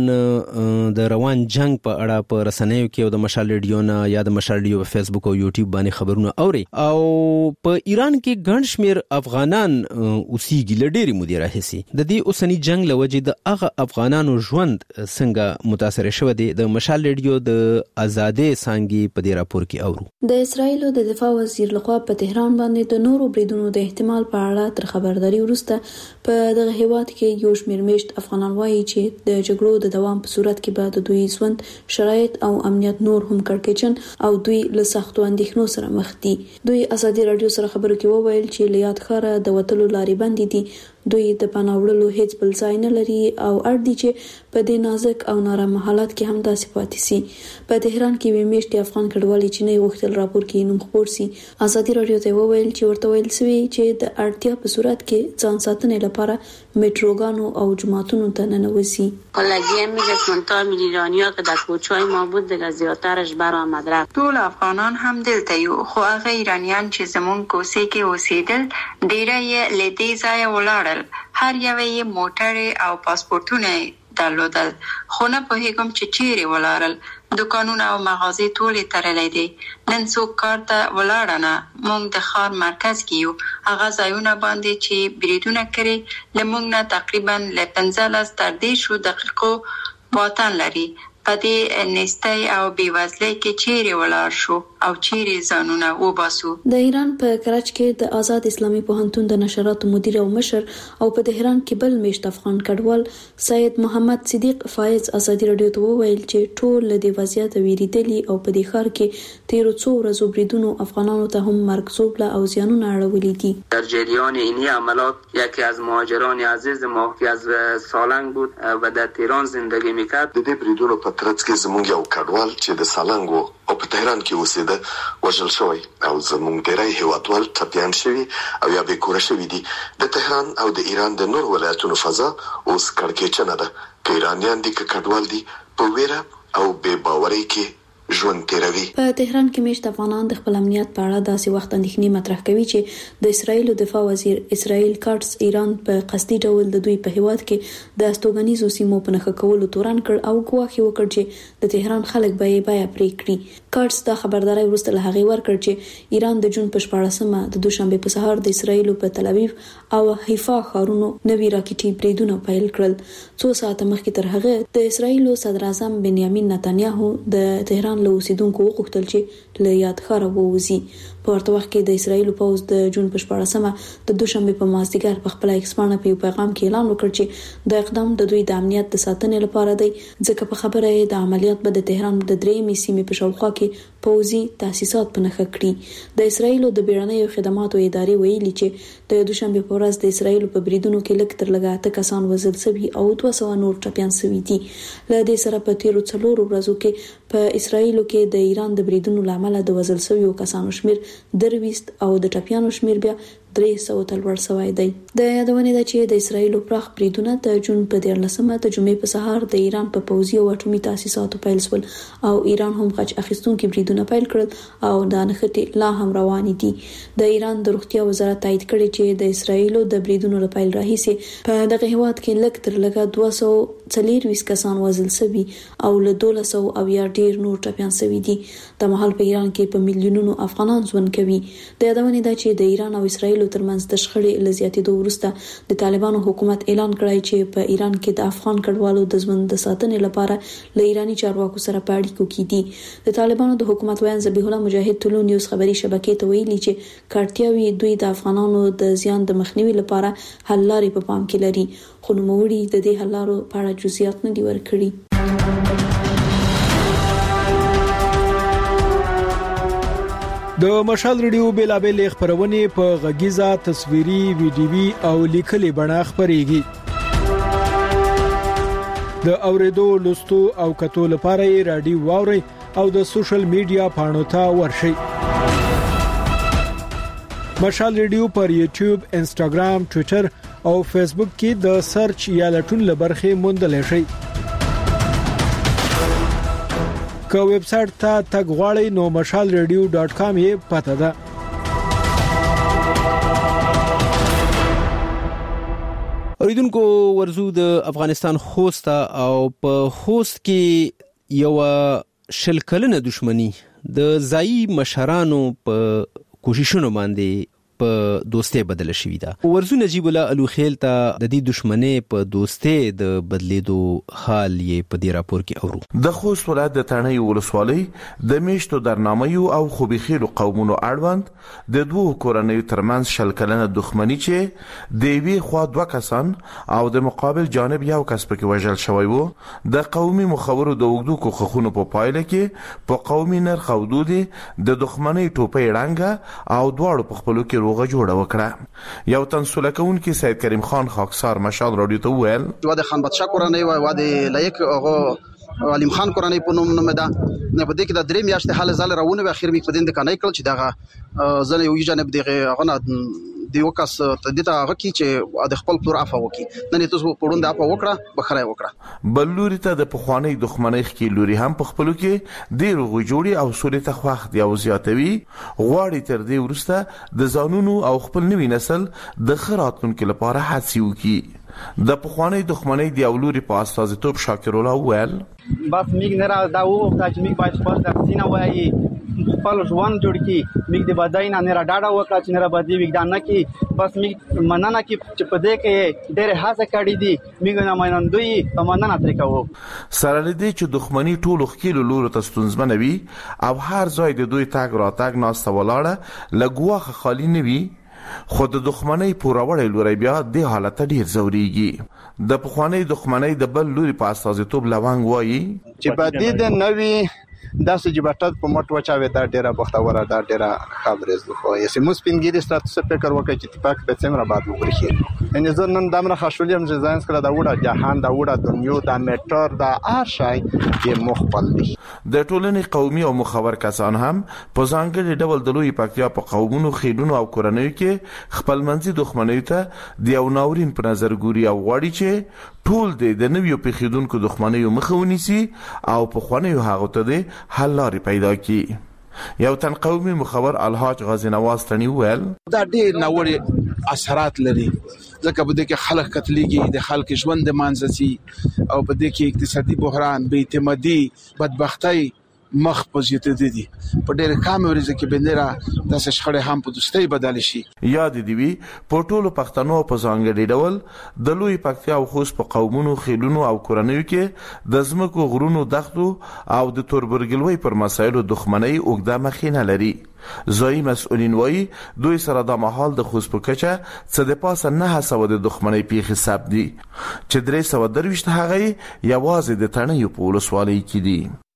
Speaker 1: د روان جنگ په اړه په رسنیو کې او د مشال ریډیو نه یا د مشال ریډیو په فیسبوک او یوټیوب باندې خبرونه اوري او په ایران کې ګڼ شمیر افغانان اوسېږي لډيري مدیره هسي د دې اوسنی جنگ لوجې د هغه افغانانو ژوند څنګه متاثر شوه دي د مشال ریډیو د ازادي سانګي په دې راپور کې اورو
Speaker 19: د اسرائیل د دفاع وزیر لخوا په تهران باندې د نورو بریدونو د احتمال په اړه تر خبرداري وروسته په دغه هیواد کې یو شمېر میشت افغانان وایي چې د جګړو د دوام په صورت کې به د دوی ژوند شرایط او امنیت نور هم کړکېچن او دوی له سختو اندېښنو سره مخ دي. دوی ازادي رادیو سره خبرو کې وویل چې لیات خاره د وټلو لارې بندې دي دوی د پناوړلو هیڅ بل ځای نه لري او اړ دي چې په دې نازک او نارامه حالت کې هم داسې پاتې سي. په تهران کې وی میشتي افغان کډوالي چې نه غوښتل راپور کې نوم خبر سي. ازادي رادیو ته وویل چې ورته ویل سوي چې د اړتیا په صورت کې ځان ساتنې لپاره متروګانو او جماعتونو ته ننوځي.
Speaker 20: کلاگی میگه کنتا میلیونیا که در کوچه‌های ما بود دیگه زیادترش برآمد رفت.
Speaker 21: ټول افغانان هم دلته یو خو هغه ایرانیان چې زمون کوڅې کې اوسېدل ډیره یې لدې ځای ولاړل هر یو یې موټر او پاسپورتونه درلودل خو نه پوهیږم چې چیرې ولاړل دکانونه او مغازې ټولې تړلې دي نن څوک کار ته ولاړ نه موږ د ښار مرکز کې یو هغه ځایونه باندې چې بریدونه کړي لمونږ نه تقریبا ل 15 تر 10 دقیقو واټن لري په دې نستای او بیوزلۍ کې چیرې ولاړ شو او چیرې ځانونه وباسو.
Speaker 19: د ایران په کراچ کې د آزاد اسلامي پوهنتون د نشراتو مدیر او مشر او په تهران کې بل میشت افغان کډوال سید محمد صدیق فایز ازادي رادیو ته وویل چې ټول له دې وضعیت ویریدلی او په دې ښار کې تیر څو ورځې بریدونو افغانانو ته هم مرګ زوبله او زیانونه اړولي دي.
Speaker 22: در جریان اینی عملیات یکی از مهاجران عزیز ما که از سالنگ بود و در تهران زندگی میکرد
Speaker 23: د دې بریدونو په ترڅ کې زموږ یو کډوال چې د سالنگ او په تهران کې اوسېده وژل شوی او زموږ ډیری هیوادوال ټپیان شوي او یا بې کوره شوي دي. د تهران او د ایران د نور ولایتونو فضا اوس کړکېچنه ده که ایرانیان دي که کډوال دي په ویره او بې باورۍ کې ژوند تیروي.
Speaker 19: په تهران کې میشت افغانان د خپل امنیت په اړه داسې وخت اندېښنې مطرح کوي چې د اسرائیل دفاع وزیر اسرائیل کارټس ایران په قصدي ډول د دوی په هیواد کې د استوګنیزو سیمو په نښه کولو تورن کړ او ګواښ وکړ چې د تهران خلک به یې بیا پرې کړي. کارټس دا خبرداري وروسته له هغې ورکړ چې ایران د جون په 14مه د دوشنبه په سهار د اسرائیل په تل ابیب او حیفا ښارونو نوي راکټي بریدونه پیل کړل. 2 ساعته مخکې تر هغه د اسرائیل صدر اعظم بنیامین نتنیاهو د تهران له اوسیدونکو وغوښتل چې له یاد ښاره ووځي. په ورته وخت کې د اسرائیل پوځ د جون په 14مه د دوشنبه په مازدیګر په خپل ایکس باندې په پیغام کې اعلان وکړ چې د اقدام د دوی د امنیت د ساتنې لپاره دی ځکه په خبره د عملیات به د تهران د درېمې سیمې په شاوخوا کې پوځي تاسیسات په نښه کړي. د اسرائیل د بیړنیو خدماتو ادارې ویلي چې د دوشنبه په ورځ د اسرائیل په بریدونو کې لږ تر لږه 8 کسان وژل شوي او 200 نور ټپیان شوي دي. له دې سره په تیرو 4 ورځو کې په اسرائیل کې د ایران د بریدونو لامل د وژل شویو کسانو شمیر 23 او د ټپیانو شمیر بیا 300 تل ورسوي دی. د یادونه ده چې د اسرائیل پراخ بریدونه د جون په 14مه د جمعې په سهار د ایران په پوځي او اټومي تاسیساتو پیل شول او ایران هم غچ اخیستونکو بریدونه پیل کړل او د نښتې لا هم روان دي. د ایران د روغتیا وزارت تایید کړی چې د اسرائیل د بریدونو لپاره راهیسي په دغه هیواد کې لږ تر لږه 240 کسان وژل شوي او له 1200 او یا ډیر نور ټپیان شوي دي. د مهال په ایران کې په میلیونونو افغانان ژوند کوي. د یادونه ده چې د ایران او اسرائیل ترمنځ د شخړې لزیاتېدو وروسته د طالبانو حکومت اعلان کړی چې په ایران کې د افغان کډوالو د ژوند د ساتنې لپاره له ایرانی چارواکو سره په اړیکو کې دي. د طالبانو د حکومت ویان ذبیح الله مجاهد ټولو نیوز خبري شبکې ته ویلي چې کارتیاوي دوی د افغانانو د زیان د مخنیوي لپاره حل لارې په پام کې لري خو نوموړي د دې حل لارو په اړه جزئیات نه دي ورکړي.
Speaker 4: د مشال ریډیو بیلابل خبرونه په غږیزه تصویري ویډیوي او لیکلي بڼه خبريږي د اوریدو لوستو او کتو لپاره رادیو واوري او د سوشل میډیا پاڼو ته ورشئ مشال ریډیو پر یوټیوب انسټاګرام ټوئیټر او فیسبوک کې د سرچ یا لټون لبرخه موندل شي که ویب سټ ته تګ غواړئ نو mashalradio.com یې پته ده
Speaker 1: اوریدونکو ورزو د افغانستان خوست او په خوست کې یو شلکلنه دښمنی د ځای مشرانو په کوششونو باندې په دوستۍ بدل شوې ده ورزو نجیب الله الوخیل ته د دې دښمنۍ په دوستۍ د بدلیدو حال یې په دې راپور کې اورو
Speaker 5: د خوست ولایت د تڼۍ ولسوالۍ د میشتو درنامه‌یو او خوبیخیلو قومونو اړوند د دوه کورنیو ترمنځ شلکلنه دښمنی چې د وی خوا دوه کسان او د مقابل جانب یو کس پکې وژل شوی وو د قومي مخورو د وګړو کوخونو په پایله کې په قومي نرخ او دودي د دښمنۍ ټوپې رنګه او دواړو په خپلو کې روغه جوړه وکړه یو تنسول کون کې سید کریم خان خاکسار مشال رادیو ته ویل
Speaker 6: و د خان بادشاه کورنۍ و د لایق هغه علیم خان کورنۍ په نوم ده نه په دې کې د درې میاشتې حال زال راونه و اخر می په دې د کنای کړ چې دغه زله یو جانب دغه هغه دیو کس تدته هغه کی چې د خپل پلور عفو وکي نن تاسو پړوند عفو وکړه بخره وکړه
Speaker 5: بلوري ته د پخوانی دښمنۍ کې لوري هم په خپل کې ډیر غوجوړي او سوري ته خوخت یو زیاتوي غواړي تر دې ورسته د ځانونو او خپل نوی نسل د خراتونکو لپاره هڅه وکړي د پخوانی دښمنۍ دی اولوري په استازیتوب شاکر الله ویل
Speaker 6: بس میګ نه را دا وو چې میګ باید خپل د سینه وایي خپل ژوند جوړ کی میګ د بدای نه را ډاډه وکړه چې نه را بدی وګدان نه کی بس میګ مننه کی چې په دې کې ډېر هڅه کړې دي میګ نه منندوی په مننه تر کوو
Speaker 5: سره دې چې دښمنۍ ټول خکیل لور ته ستونزمنوي او هر ځای د دوی تاګ را تاګ ناست ولاړه لګوخه خالی نه وي خود د دښمنۍ پوراوړې لوري بیا د حالت ډیر زوريږي د پخوانی دښمنۍ د بل لوري په اساسيتوب لوانګ وایي
Speaker 6: چې په دې د نوې داسې جبټات په مټ وچاوي دا ډیره بختوره دا ډیره خبرز خو یې سیمو سپینګری ستاسو فکر وکړي چې اتفاق په څنګه بعد وګوري ان زه نن دمره خښولم چې ځان سره دا وړه جهان دا وړه دنیو دا میټر دا ارشای کې مخبل دي
Speaker 5: د ټولنې قومي او مخور کسان هم په ځانګړي ډول د لوی پکتیا په قومونو خېلونو او کورنیو کې خپل منځي دښمنۍ ته د یو ناورین په نظر ګوري او غواړي چې ټول د نویو پیښیدونکو دښمنۍ مخه ونیسي او په خوانیو هغه ته د حل لارې پیدا کړي یو تن قومي مخور الحاج غازی نواز تنی ویل
Speaker 15: دا ډېر ناوړه اثرات لري ځکه په دې کې خلک قتلېږي د خلک ژوند مانځي او په دې کې اقتصادي بحران بې اعتمادي بدبختۍ مخ پوزیته دي په ډېر کم ورځې کې بندره د شخړې هم په دوستۍ بدل شي
Speaker 5: یاد دی وی په ټولو پښتنو په ځانګړي ډول د لوی پکتیا او خوست په قومونو خېلونو او کورنیو کې د زمکو غرونو دښتو او د توربرګلوي پر مسایلو دښمنۍ اوږده مخینه لري ځای مسؤلین وایي دوی سره د محل د خوست په کچه څه د پاسه 900 د دښمنۍ پیښې ثبت دي چې 323 هغه یوازې د تڼیو په ولسوالۍ کې دي